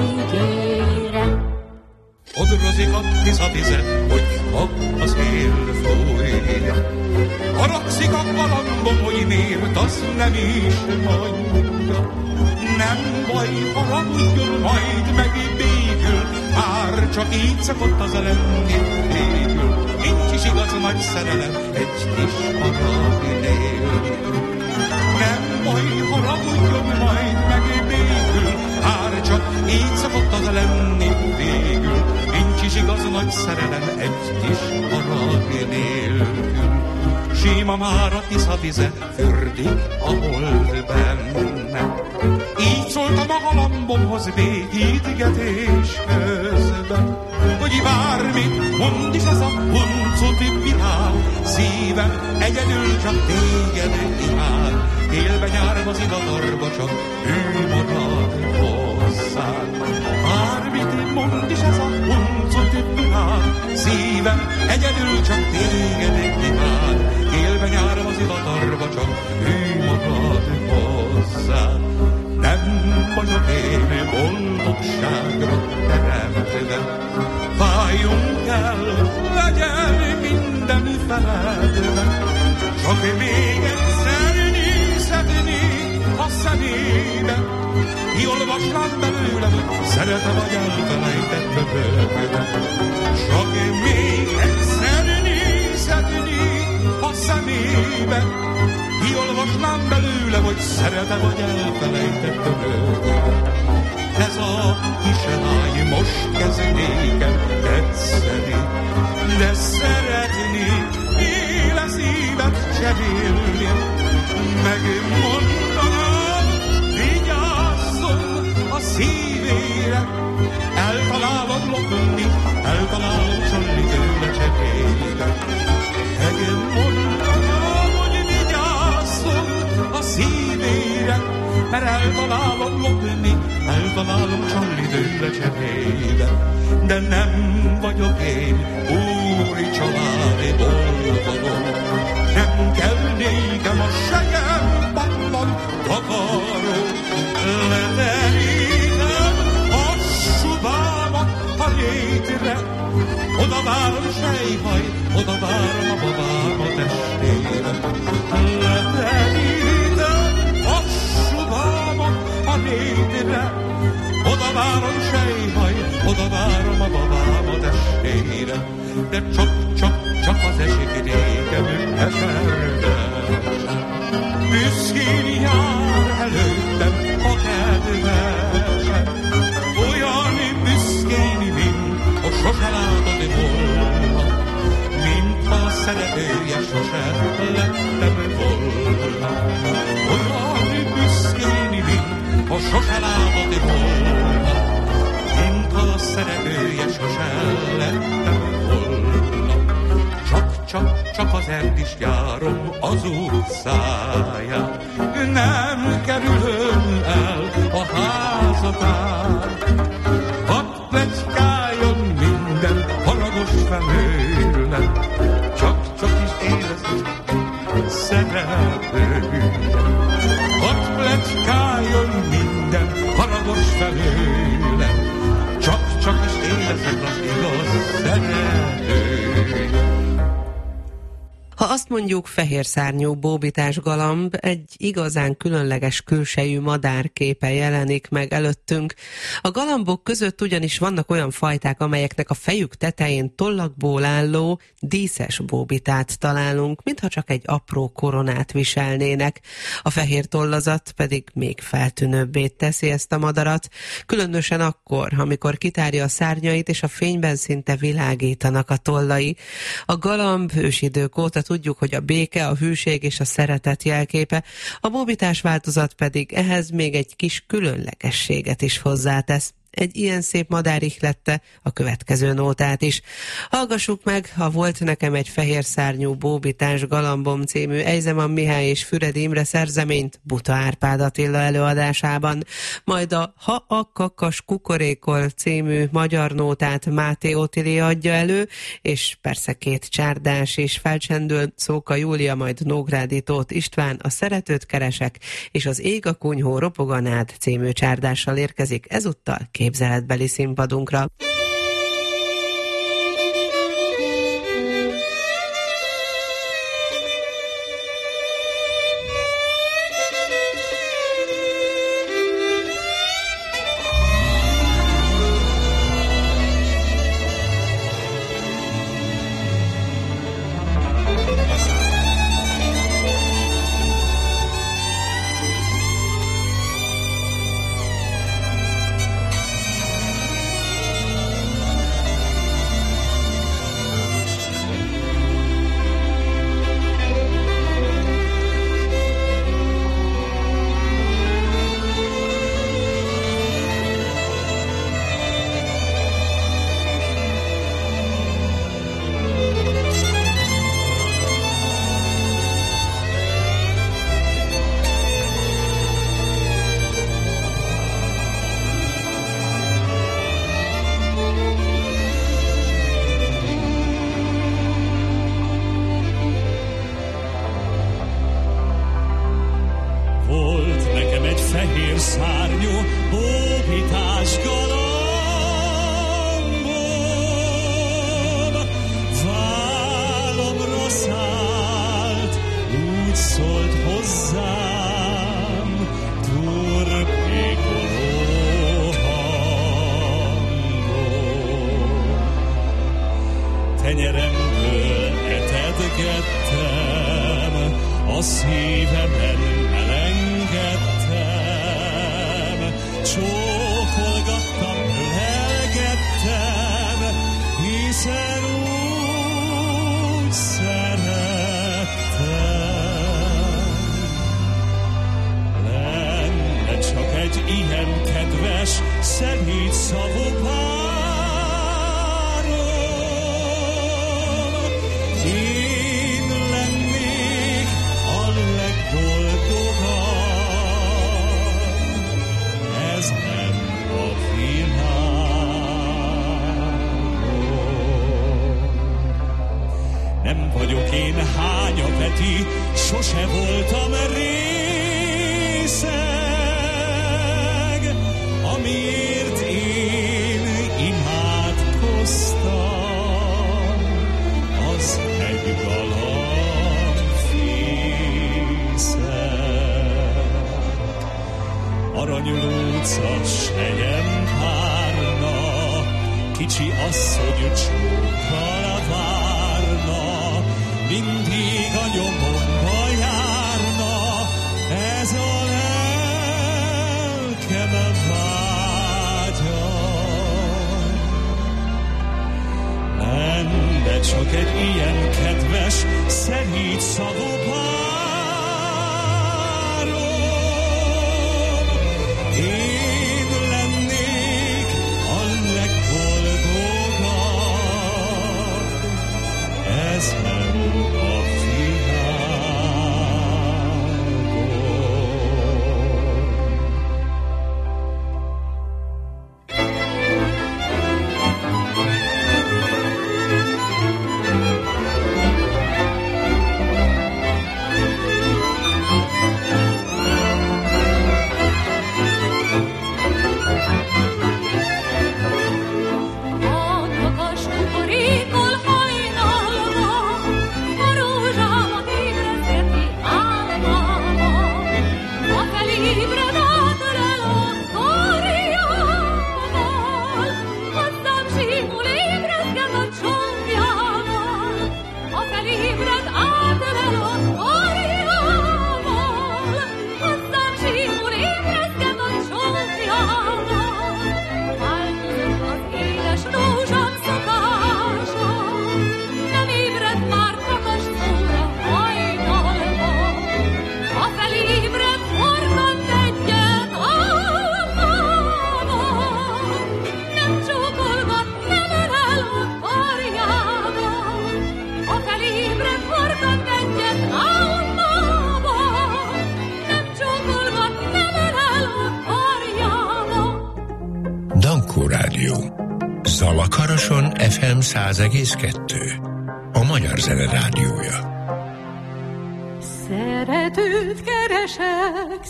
megígérem. Odrozik a Tisza vize, hogyha a szél fújja. Haragszik a galambom, hogy miért, azt nem is mondja. Nem baj, haragudjon, majd megibékül, bár csak így szokott az lenni végül. Nincs is igaz nagy szerelem egy kis harag nélkül. Nem baj, haragudjon, majd megibékül, bár csak így szokott az lenni végül. Nincs is igaz nagy szerelem egy kis harag nélkül. Sima már a Tisza vize, fürdik a hold benne. Így szóltam a galambomhoz végiggetés közben, hogy bármit mond is ez a huncuti világ, szívem egyedül csak téged imád. Élben nyárban az ivatarba csak ő marad hozzád. Bármit mond is ez a huncuti világ, szívem egyedül csak téged imád. Élben nyárban az ivatarba csak ő marad hozzád. Nem vagyok én boldogságra teremtve, váljunk el, legyen minden feledve. Csak még egyszer nézhetni a szemébe, kiolvaslak belőle, hogy szeretem vagy elfelejtett bőgöde. Csak még egyszer nézhetni a szemébe, kiolvasnám belőle, hogy szeretem, vagy elfelejtett örököt. Ez a kislány most kezd nékem tetszeni, de szeretni, éle szívet cserélni. Megmondanám, vigyázzon a szívére, eltalálom lopni, eltalálom csalni tőle cserélni. Megmondanám, hogy vigyázzon a szívére, mert eltalálom lopni, eltalálom csalni tőle cserébe. De nem vagyok én úri családi boldogom, nem kell nékem a segem patlan takaró. Leterítem a subámat a rétre, oda várom sejhaj, oda várom a babám a testére. Leterítem a subámat a rétre, oda várom sejhaj, oda várom a babám a testére. De csak az esik nékem eserben, büszkén jár előttem a kedvesem. Olyan büszkén, mint a sose látod volna, mint a szeretője sose lettem volna. Olyan büszkén, mint a sose látod volna, mint a szeretője sose lettem volna. Csak az erdis járom az utcáján, nem kerülöm el a házatán. Hadd pletykáljon minden haragos felőlem, csak is érezd szeretőm. Hadd pletykáljon minden haragos felőlem, csak is érezd az igaz szeretőm. Ha azt mondjuk, fehérszárnyú bóbitás galamb, egy igazán különleges külsejű madárképe jelenik meg előttünk. A galambok között ugyanis vannak olyan fajták, amelyeknek a fejük tetején tollakból álló, díszes bóbitát találunk, mintha csak egy apró koronát viselnének. A fehér tollazat pedig még feltűnőbbé teszi ezt a madarat, különösen akkor, amikor kitárja a szárnyait, és a fényben szinte világítanak a tollai. A galamb ősidők óta tudjuk, hogy a béke, a hűség és a szeretet jelképe, a bóbitás változat pedig ehhez még egy kis különlegességet is hozzátesz. egy ilyen szép madár ihlette a következő nótát is. Hallgassuk meg a Volt nekem egy fehér szárnyú bóbitás galambom című Ejzeman Mihály és Füred Imre szerzeményt Buta Árpád Attila előadásában, majd a Ha a kakas kukorékol című magyar nótát Máté Otilia adja elő, és persze két csárdás is felcsendül, Szóka Júlia, majd Nógrádi Tóth István a Szeretőt keresek, és az Ég a kunyhó ropoganád című csárdással érkezik ezúttal képzeletbeli színpadunkra. Csak egy ilyen kedves, szerint szavú párom. Én lennék a legboldogabb ezen a világon. Anikó Rádió. Zalakaroson FM 100,2. A Magyar Zene Rádiója. Szeretőt keresek,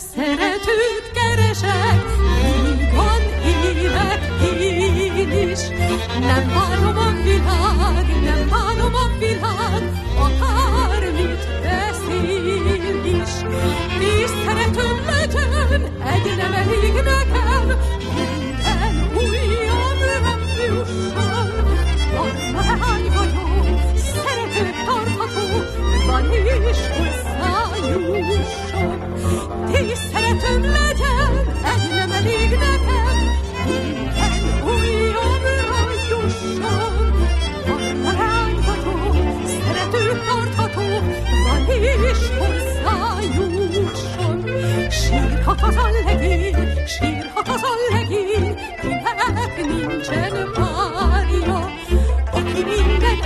míg van évek én is. Nem bánom a világ, akármit beszél is. Tíz szeretőm legyen, egy nem elég nekem, minden újamra jusson. Van leány vagyok, szeretőt tartható, van is hozzájusson. Tíz szeretőm legyen, egy nem elég nekem, minden újamra jusson. Van leány vagyok, szeretőt tartható, van is hozzájusson. Sírhat az a legény, kinek nincsen párja. Aki minden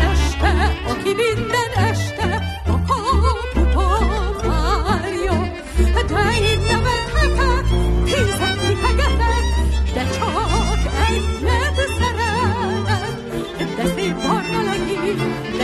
este a kapuba várja. De én nevethetek, tízet kihegetek, de csak egyet szeretek. De szép barna legény,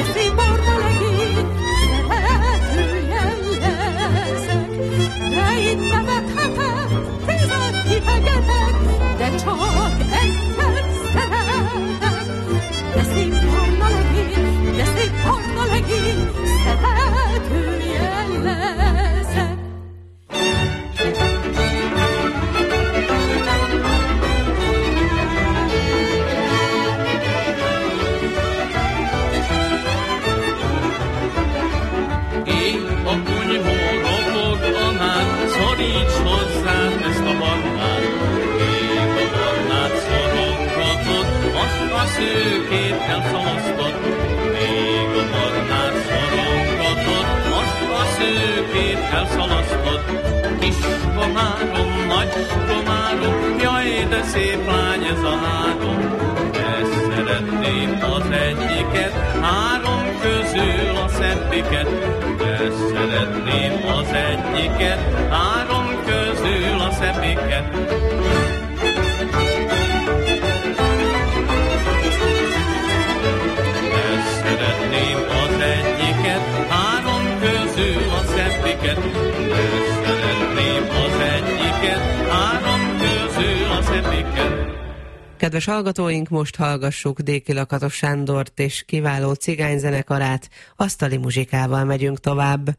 szeretőjen leszek. De én nevethetek, tízet kihegetek, de csak egyet szeretek. De szép barna legény, szeretőjen leszek. Ég a kunyhóra fog a mát, szoríts hozzám ezt a barnát. Ég a barnát szorongatod, azt a szőkét elszalasztott. Még a barnát szorongatod, azt a szőkét elszalasztott. Kis komárom, nagy komárom, jaj, de szép lány ez a három. Ezt szeretném az egyiket, három közül a szebbiket. Ezt szeretném az egyiket, három közül a szebbiket. Szeretném az egyiket, három közül a szebbiket. Szeretném az egyiket, három közül a szebbiket. Kedves hallgatóink, most hallgassuk Déki Lakatos Sándort és kiváló cigányzenekarát, asztali muzsikával megyünk tovább.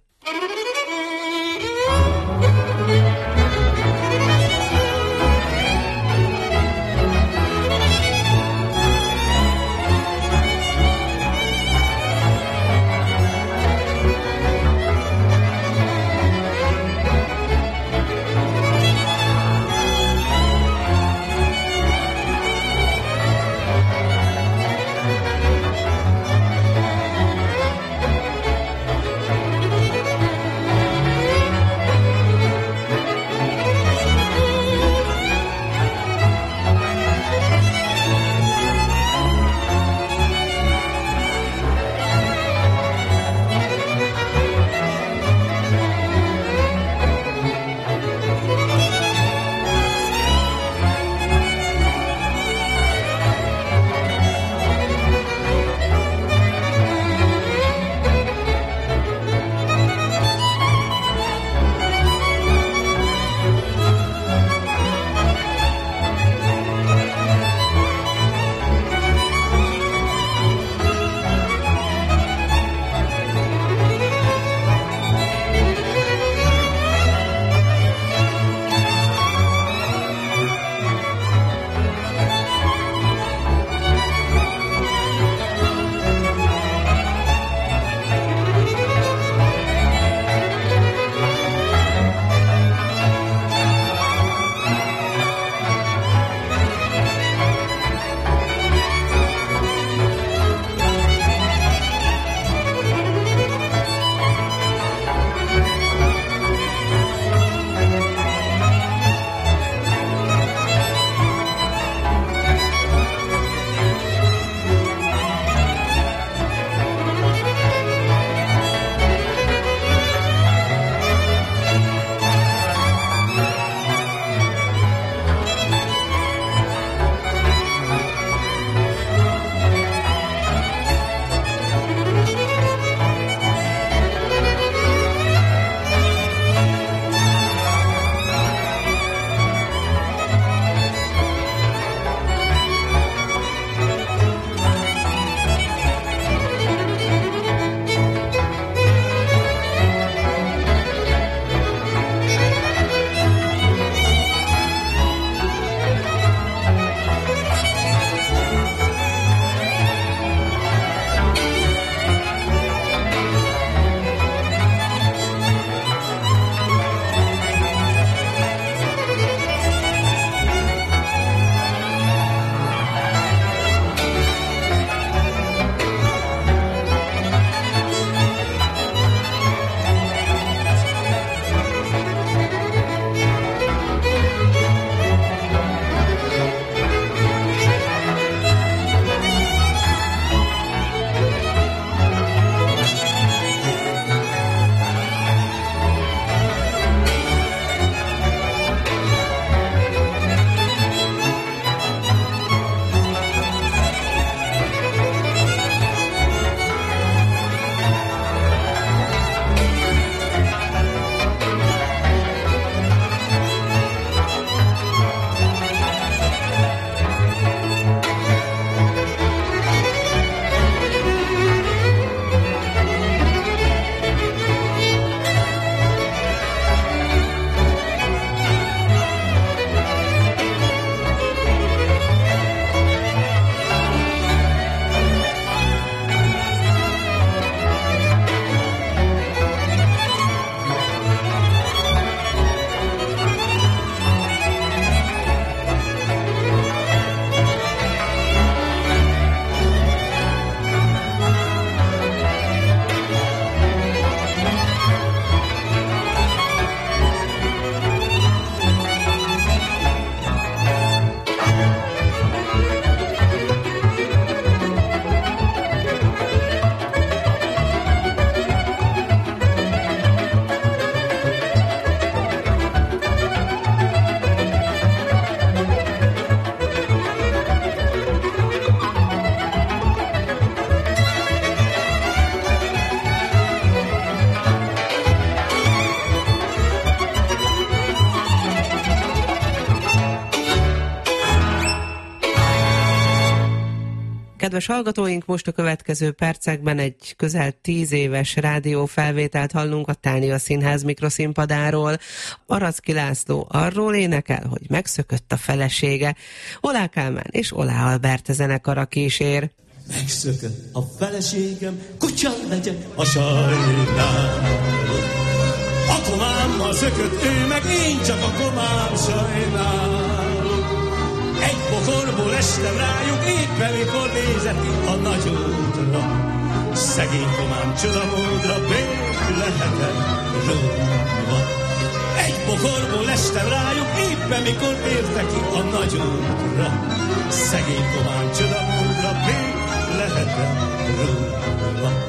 Kedves hallgatóink, most a következő percekben egy közel 10 éves rádiófelvételt hallunk a Tánia Színház mikroszínpadáról. Aracki László arról énekel, hogy megszökött a felesége. Olá Kálmán és Olá Albert zenekara kísér. Megszökött a feleségem, kutya legyen a sajnál. A komámmal szökött ő, meg én csak a komám sajnál. Egy bokorból estem rájuk, éppen mikor nézett ki a nagy útra. Szegény komám csodamódra bék lehetem róla. Egy bokorból estem rájuk, éppen mikor értek ki a nagy útra. Szegény komám csodamódra bék lehetem róla.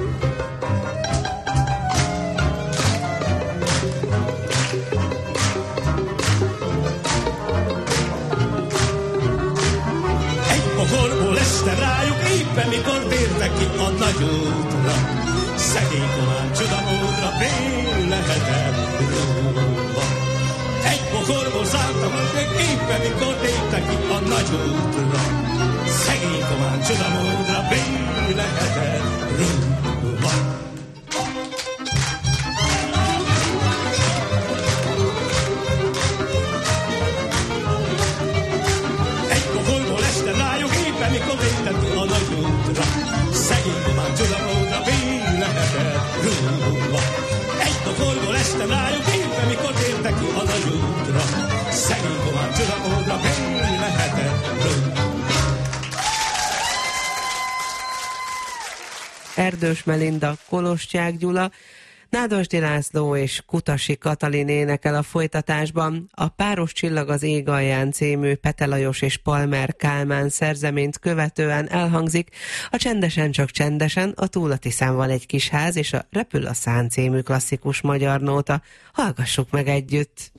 Pokorból estem rájuk, éppen mikor tértek ki a nagy útra. Szegény komám csodamódra fél lehetem róla. Egy pokorból szálltam, éppen mikor tértek ki a nagy útra. Szegény komám csodamódra fél lehetem róla. Mikor védtem ki a nagy útra, szegény komám csodamódra vélehetett róla. Egy pokorból estem rájuk, éppen mikor tértek ki a nagy útra, szegény komám csodamódra vélehetett róla. Erdős Melinda, Koloscsák Gyula, Nádasdy László és Kutasi Katalin énekel a folytatásban. A Páros csillag az ég alján című Pete Lajos és Palmer Kálmán szerzeményt követően elhangzik a Csendesen csak csendesen, a Túl a Tiszán van egy kis ház és a Repül a szán című klasszikus magyar nóta. Hallgassuk meg együtt!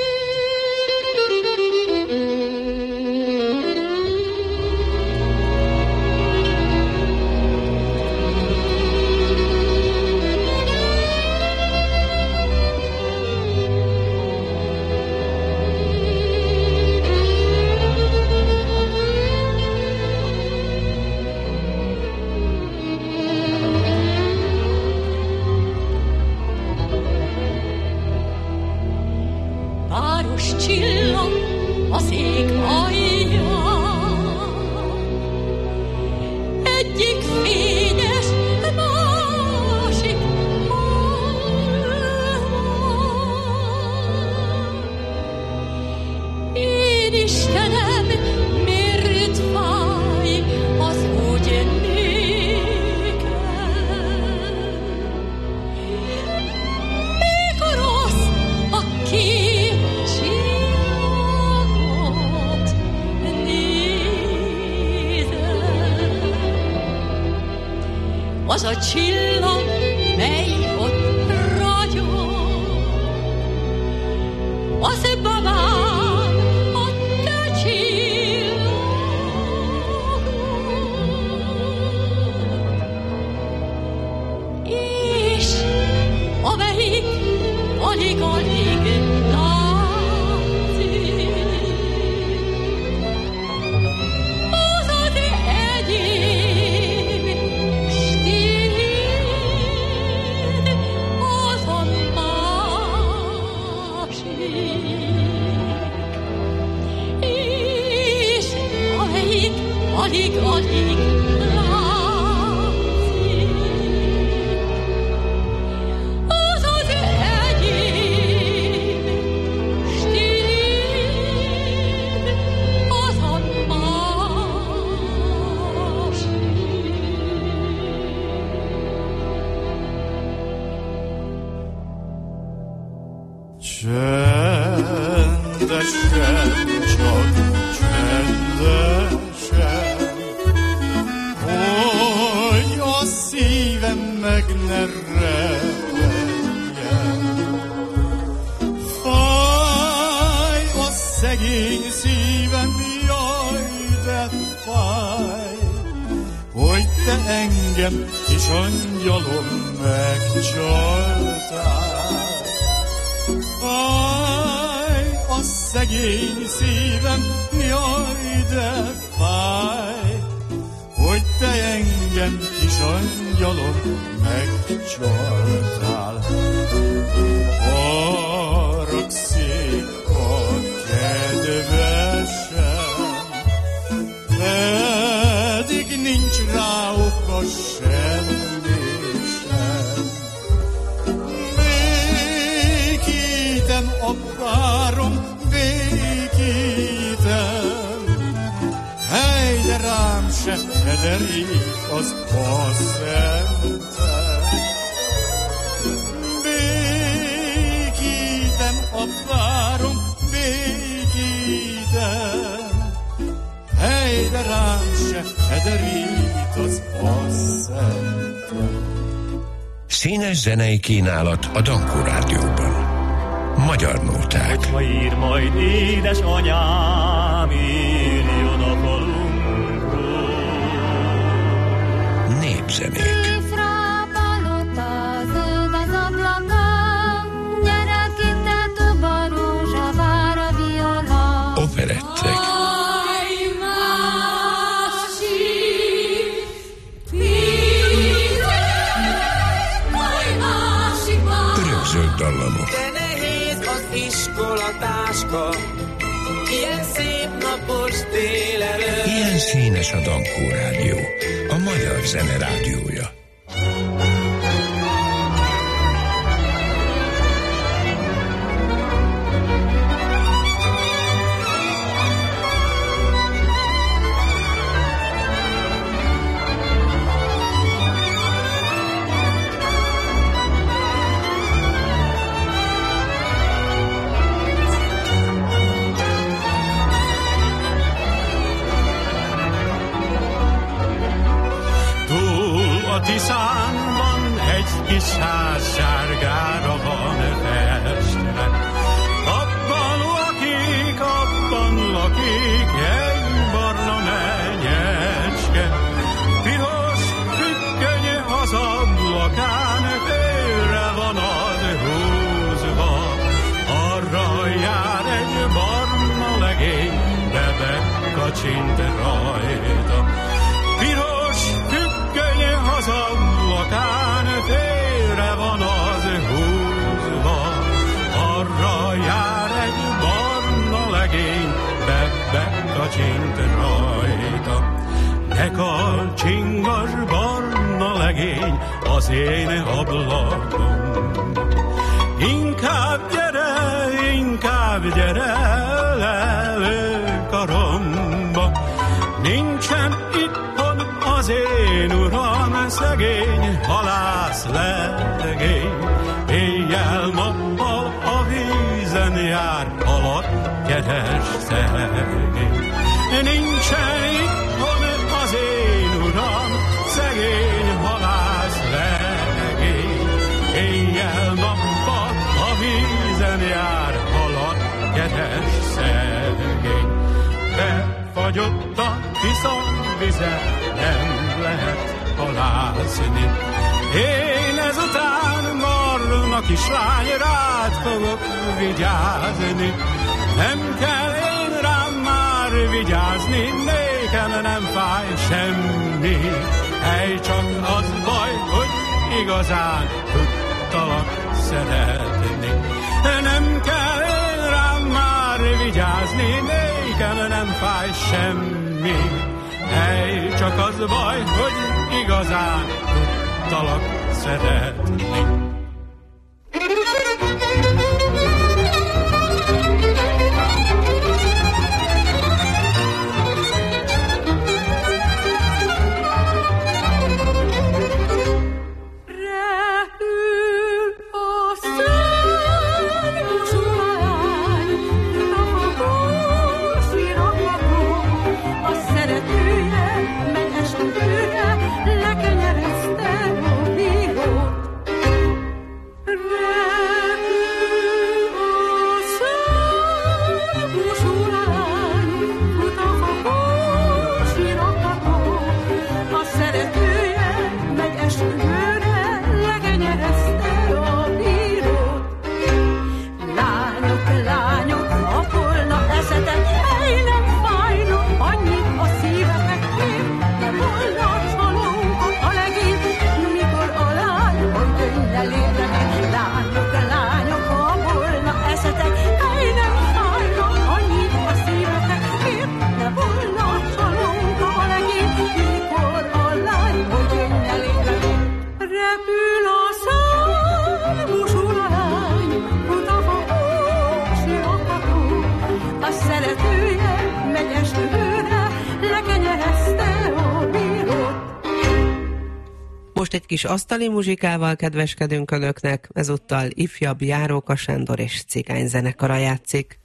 Az a csillag, mely ott ragyog, az babám, a te csillagod. És amelyik alig-alig látszik, az az egyéb stíl, azon másik. És amelyik alig-alig Csendesen, csak csendesen, hogy a szívem meg ne repedjen. Fáj a szegény szívem, jaj, de fáj, hogy te engem kis angyalom megcsaltál. Fáj a szegény szívem, jaj, de fáj, hogy ilyen kis angyalom, megcsaltál. Haragszik a kedvesem, pedig nincs rá oka semmi sem. Békítem a párom, békítem, hely, de rám se hederít az a szentem. Békítem a párom, békítem, hely, de rám se hederít az a szentem. Színes zenei kínálat a Dankó Rádióban. Magyar nóták. Hogyha ír majd édesanyám, írjon a falunkról. Népzenék. Észre a palota, zöld az ablaka, gyere ki, te több a rózsa, vár a viola. Operettek. Örökzöld dallamok. De nehéz az iskolatáska, ilyen szép napos délelőtt. Ilyen színes a Dankó Rádió, a magyar zene rádiója. Tiszánban egy kis ház sárgára van festve. Abban lakik egy barna menyecske. Piros függöny az ablakán, félre van az húzva. Arra jár egy barna legény, bebekacsint rajta. Piros függöny az ablakán, félre van az húzva. Arra jár egy barna legény, bekacsint rajta. Ne kacsingas barna legény az én ablakom. Inkább gyere, lelő karomba. Nincsen itthon az én uram, szegény halász legény. Éjjel-nappal a vízen jár, halat keres szegény. Nincsen itthon az én uram, szegény halász legény. Éjjel-nappal a vízen jár, halat keres szegény. Befagyott a Tisza vize, nem lehet halászni. Én ezután marna kislány, rád fogok vigyázni. Nem kell én rám már vigyázni, nékem nem fáj semmi. Hely, csak az baj, hogy igazán tudtalak szeretni. Nem kell én rám már vigyázni, nékem nem fáj semmi. Hely, csak az baj, hogy igazán tudtalak szeretni. Lekenyerezte a bírót. Most egy kis asztali muzsikával kedveskedünk önöknek, ezúttal ifjabb Járóka Sándor és Cigány zenekara játszik.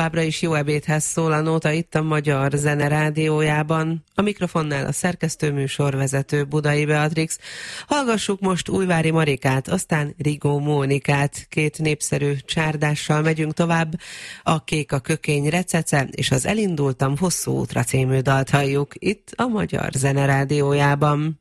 Továbbra is jó ebédhez szól a nóta itt a Magyar Zene Rádiójában. A mikrofonnál a szerkesztő műsorvezető Budai Beatrix. Hallgassuk most Újvári Marikát, aztán Rigó Mónikát. Két népszerű csárdással megyünk tovább. A Kék a kökény recece és az Elindultam hosszú útra című dalt halljuk itt a Magyar Zene Rádiójában.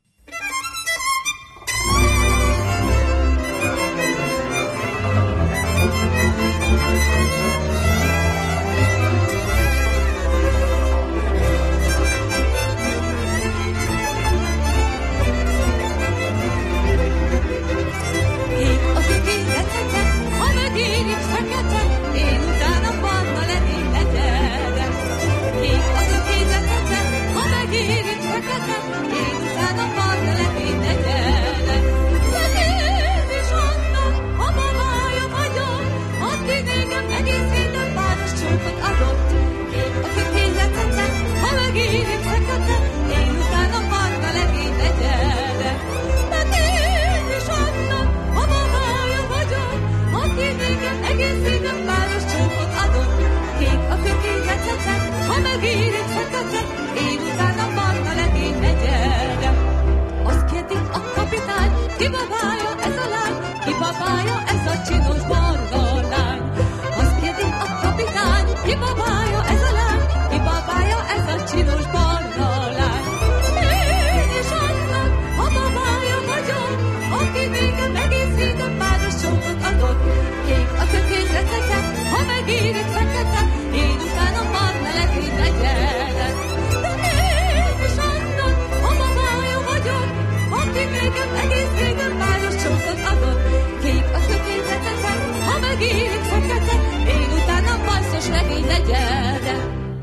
Ki babája ez a lány? Ki babája ez a csinos barna lány? Azt kérdi a kapitány, ki babája ez a lány? Ki babája ez a csinos barna lány? Én is annak a babája vagyok, aki nékem egész régen páros csókot adott. Kék a kökény recece, ha megérik fekete, én utána barna legény legyenek. De én is annak a babája vagyok, aki nékem egész régen páros csókot adott. Kék a kökény recece, ha megérik fekete, én utána bajszos legény legyenek.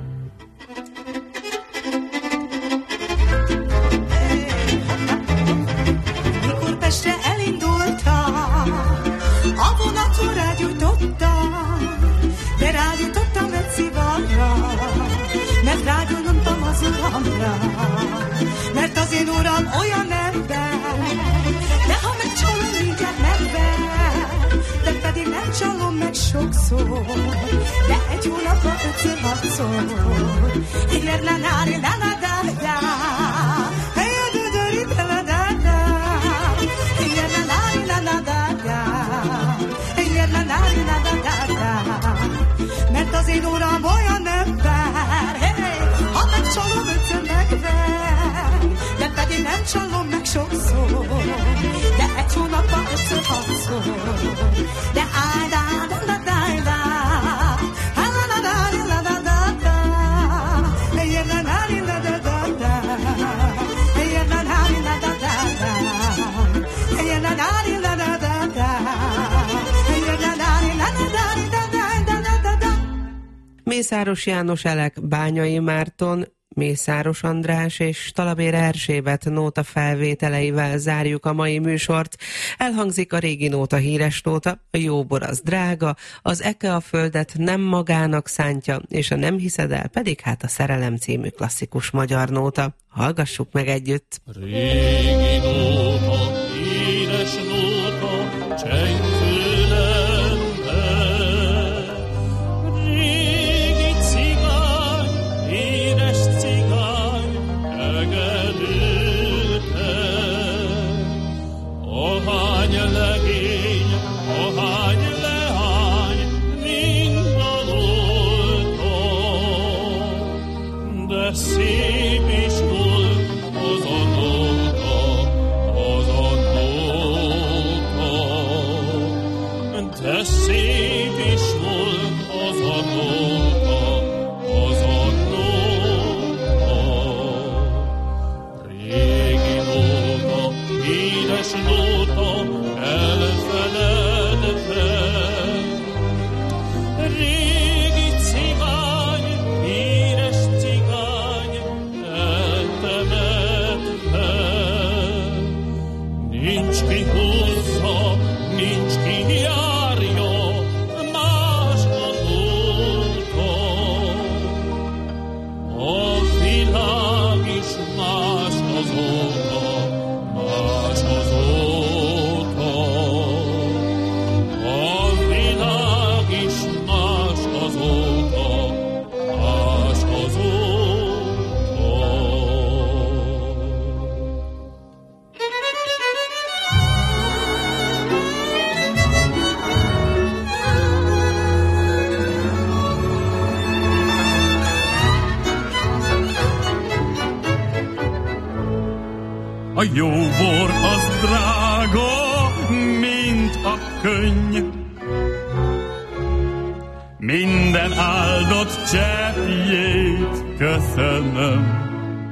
Mikor Pestre elindultam, a vonaton rágyújtottam, de rágyújtottam egy szivarra, mert rágyújtottam az uramra, mert az én uram olyan ember, de ha megcsalom, mindjárt megver, de pedig nem csalom meg sokszor, de egy hónapban 5-6-szor. Igen, la-la-la-la-la-la-la, mert az én uram olyan ember, ha megcsalom, 5-ször megver, de pedig nem csalom meg sokszor, de egy hónapban 5-6-szor, de áj-da-da-da-da-da, á-la-la-la-la-la-la-la-la, éjjel-la-la-la-la-la-la-la, éjjel-la-la-la-la-la-la, éjjel-la-la-la-la-la-la. Mészáros János Elek, Bányai Márton, Mészáros András és Talabér Erzsébet nóta felvételeivel zárjuk a mai műsort. Elhangzik a régi nóta híres nóta, a jó bor az drága, az eke a földet nem magának szántja, és a nem hiszed el pedig hát a Szerelem című klasszikus magyar nóta. Hallgassuk meg együtt! Régi nóta, híres nóta, csengő lenne. Régi cigány, édes cigány, egedülte. Ahány legény, ahány leány, mind dalolta, de szép is volt az a nóta, az a jó bor az drága, mint a könny. Minden áldott cseppjét köszönöm.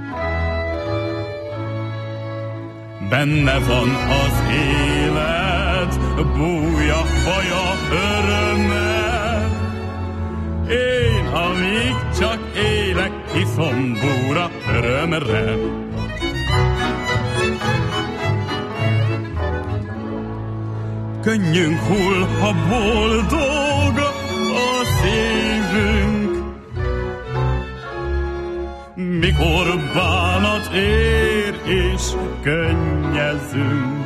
Benne van az élet, búja, baja, öröme. Én, amíg csak élek, iszom búra örömre. Könnyünk hull, ha boldog a szívünk, mikor bánat ér és könnyezünk.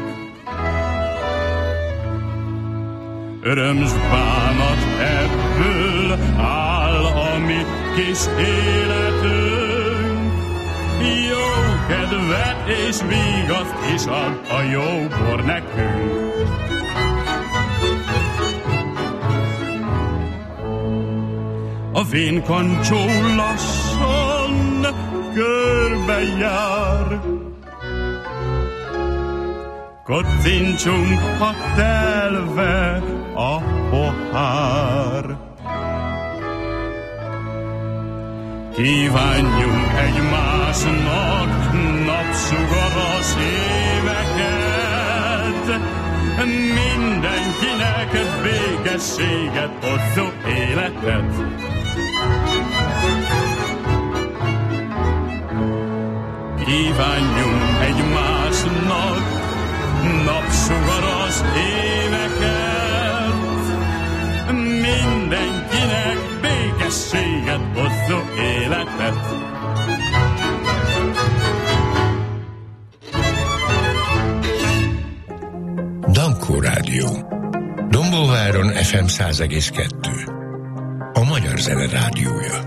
Öröm s bánat ebből áll a mi kis életünk. Jó kedvet és vigaszt is ad a jó bor nekünk. A vénkancsó lassan körbejár. Kocincsunk, ha telve a pohár. Kívánjunk egymásnak napsugaras éveket, mindenkinek békességet, hosszú életet. Kívánjunk egymásnak napsugaras éveket, mindenkinek békességet, hosszú életet. Dankó Rádió. Dombóváron FM 100,2. A magyar zene rádiója.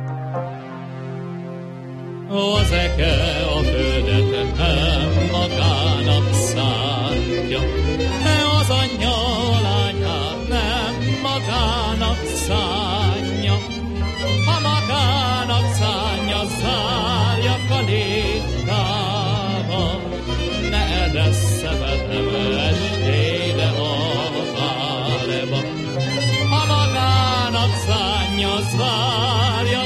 Az eke a földet nem magának szánja, az anyja a lányát nem magának szánja. Ha magának szánja, zárja kalétába, ne edessze velem estére a várba. Ha magának szánja, zárja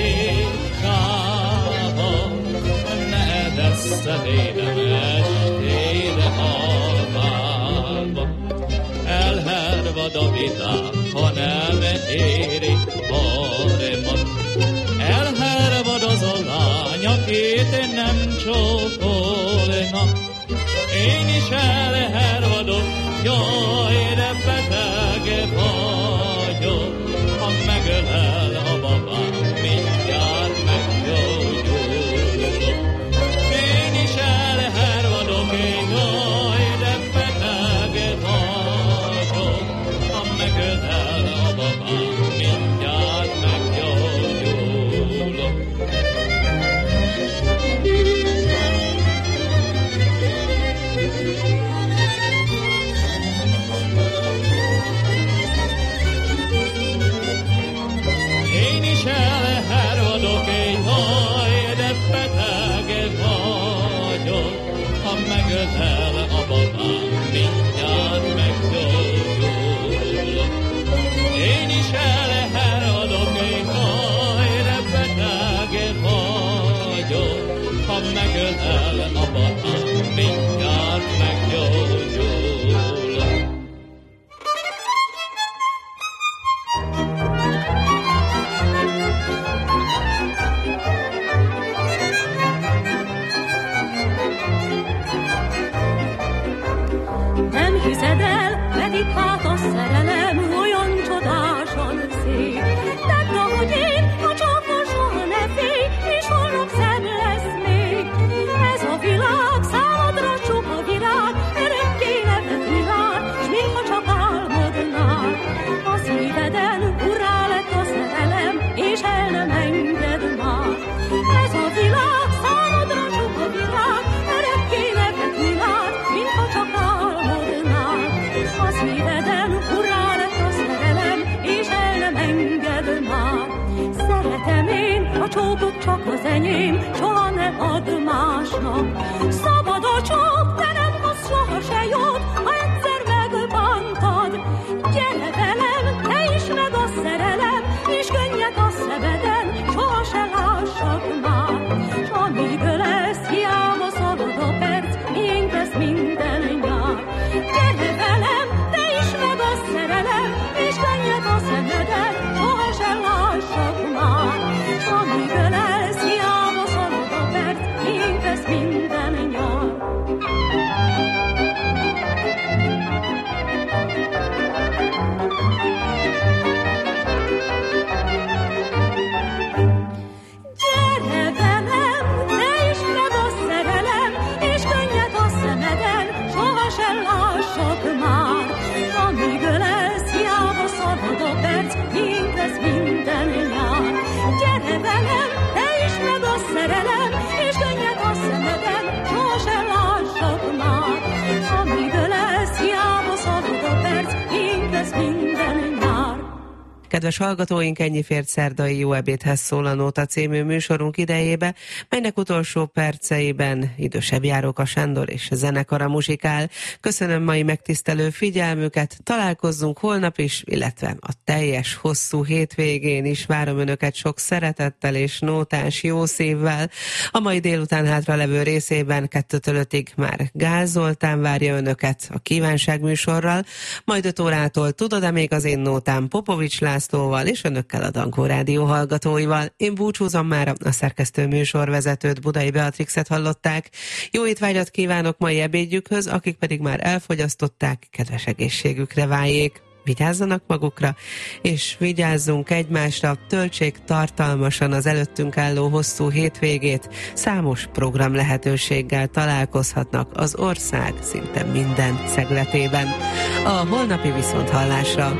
kalétába, ne edessze velem estére a várba. Elhervad a világ, ha nem éri harmat. Elhervad az a lány, akit nem csókolnak. Én is elhervadok, jaj, de beteg vagyok. Ha megölel a babám, mindjárt meggyógyulok. Én is elhervadok, jaj, de beteg vagyok. Ha megölel a babám, mindjárt meggyógyulok. Én is elhervadok, jaj, de beteg vagyok. Ha megölel a babám, mindjárt meggyógyulok. Én is elhervadok, jaj, de beteg vagyok. Ha megölel a babám, mindjárt meggyógyulok. Nem hiszed el, pedig hát a szerelem olyan csodásan szép. Tedd, ahogy én, ha csak most soha ne félj, és holnap szebb lesz még. Ez a világ számodra csupa virág, örökké nevet világ, s mintha csak álmodnál. A szíveden urrá lett a szerelem, és el nem enged már. Ez a világ számodra csupa virág, örökké nevet világ, mintha csak álmodnál. A szíveden urrá lett a szerelem, és el nem enged már. Szeretem én, a csókot csak az enyém, soha ne add másnak. Szabad a csók, Kedves hallgatóink, ennyi fért szerdai Jó ebédhez szól a Nóta című műsorunk idejébe, melynek utolsó perceiben idősebb Járóka Sándor és zenekara muzsikál. Köszönöm mai megtisztelő figyelmüket, találkozzunk holnap is, illetve a teljes hosszú hétvégén is várom önöket sok szeretettel és nótás jó szívvel. A mai délután hátralevő részében 2-5-ig már Gál Zoltán várja önöket a kívánság műsorral, majd 5 órától Tudod-e még az én nótám Popovics Lászlóval és önökkel a Dankó Rádió hallgatóival. Én búcsúzom már, a szerkesztő műsorvezetőt, Budai Beatrixet hallották. Jó étvágyat kívánok mai ebédjükhöz, akik pedig már elfogyasztották, kedves egészségükre váljék. Vigyázzanak magukra, és vigyázzunk egymásra, töltsék tartalmasan az előttünk álló hosszú hétvégét. Számos program lehetőséggel találkozhatnak az ország szinte minden szegletében. A holnapi viszonthallásra!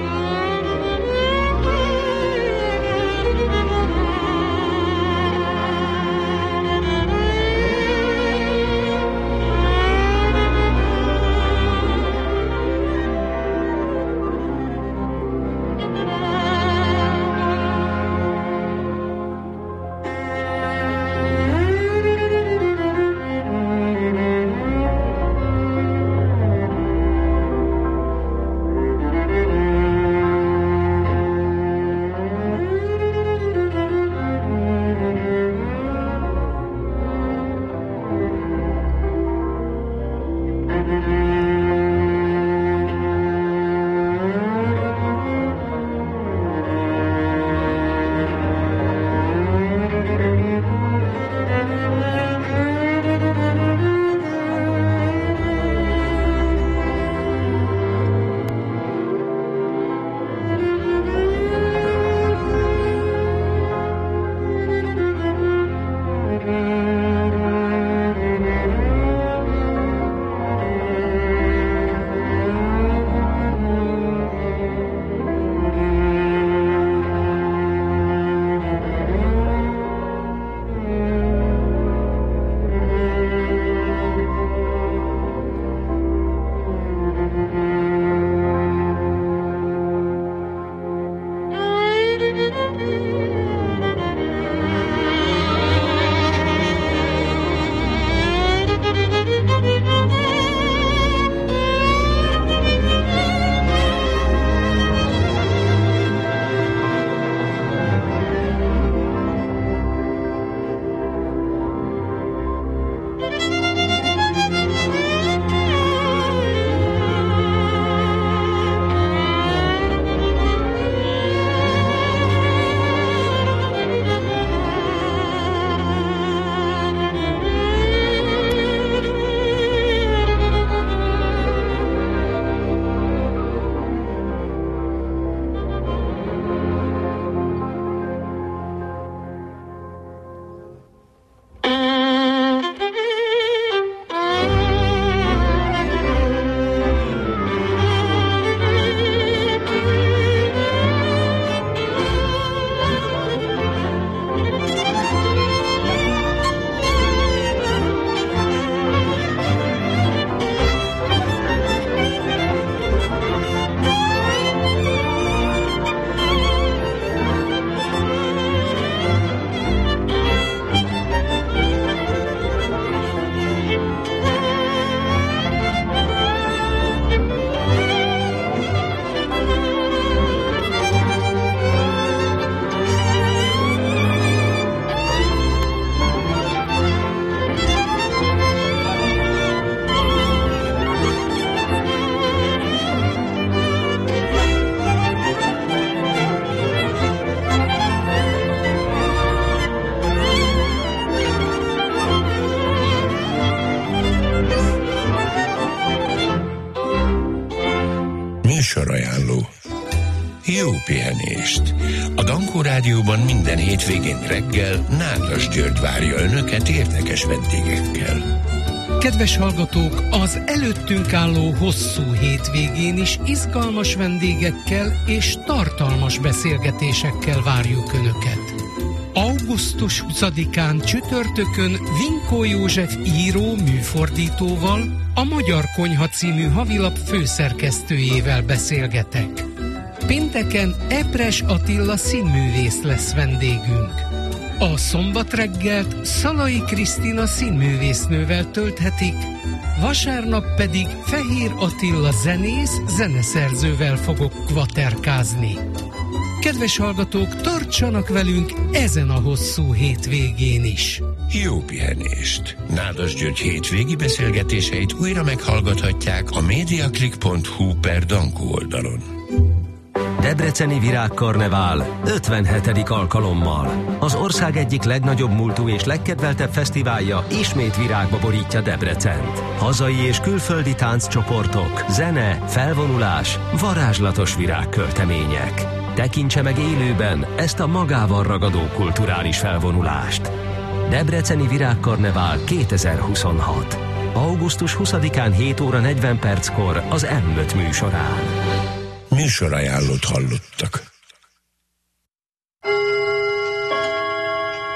Műsorajánló. Jó pihenést! A Dankó Rádióban minden hétvégén reggel Nádas György várja önöket érdekes vendégekkel. Kedves hallgatók, az előttünk álló hosszú hétvégén is izgalmas vendégekkel és tartalmas beszélgetésekkel várjuk Önöket. Augusztus 20-án csütörtökön Vinkó József író műfordítóval, a Magyar Konyha című havilap főszerkesztőjével beszélgetek. Pénteken Epres Attila színművész lesz vendégünk. A szombat reggelt Szalai Krisztina színművésznővel tölthetik, vasárnap pedig Fehér Attila zenész, zeneszerzővel fogok kvaterkázni. Kedves hallgatók, tartsanak velünk ezen a hosszú hétvégén is. Jó pihenést! Nádas György hétvégi beszélgetéseit újra meghallgathatják a mediaclick.hu/Dankó oldalon. Debreceni Virágkarnevál 57. alkalommal. Az ország egyik legnagyobb múltú és legkedveltebb fesztiválja ismét virágba borítja Debrecent. Hazai és külföldi tánccsoportok, zene, felvonulás, varázslatos virágköltemények. Tekintse meg élőben ezt a magával ragadó kulturális felvonulást. Debreceni Virágkarnevál 2026. Augusztus 20-án 7 óra 40 perckor az M5 műsorán. Műsorajánlót hallottak.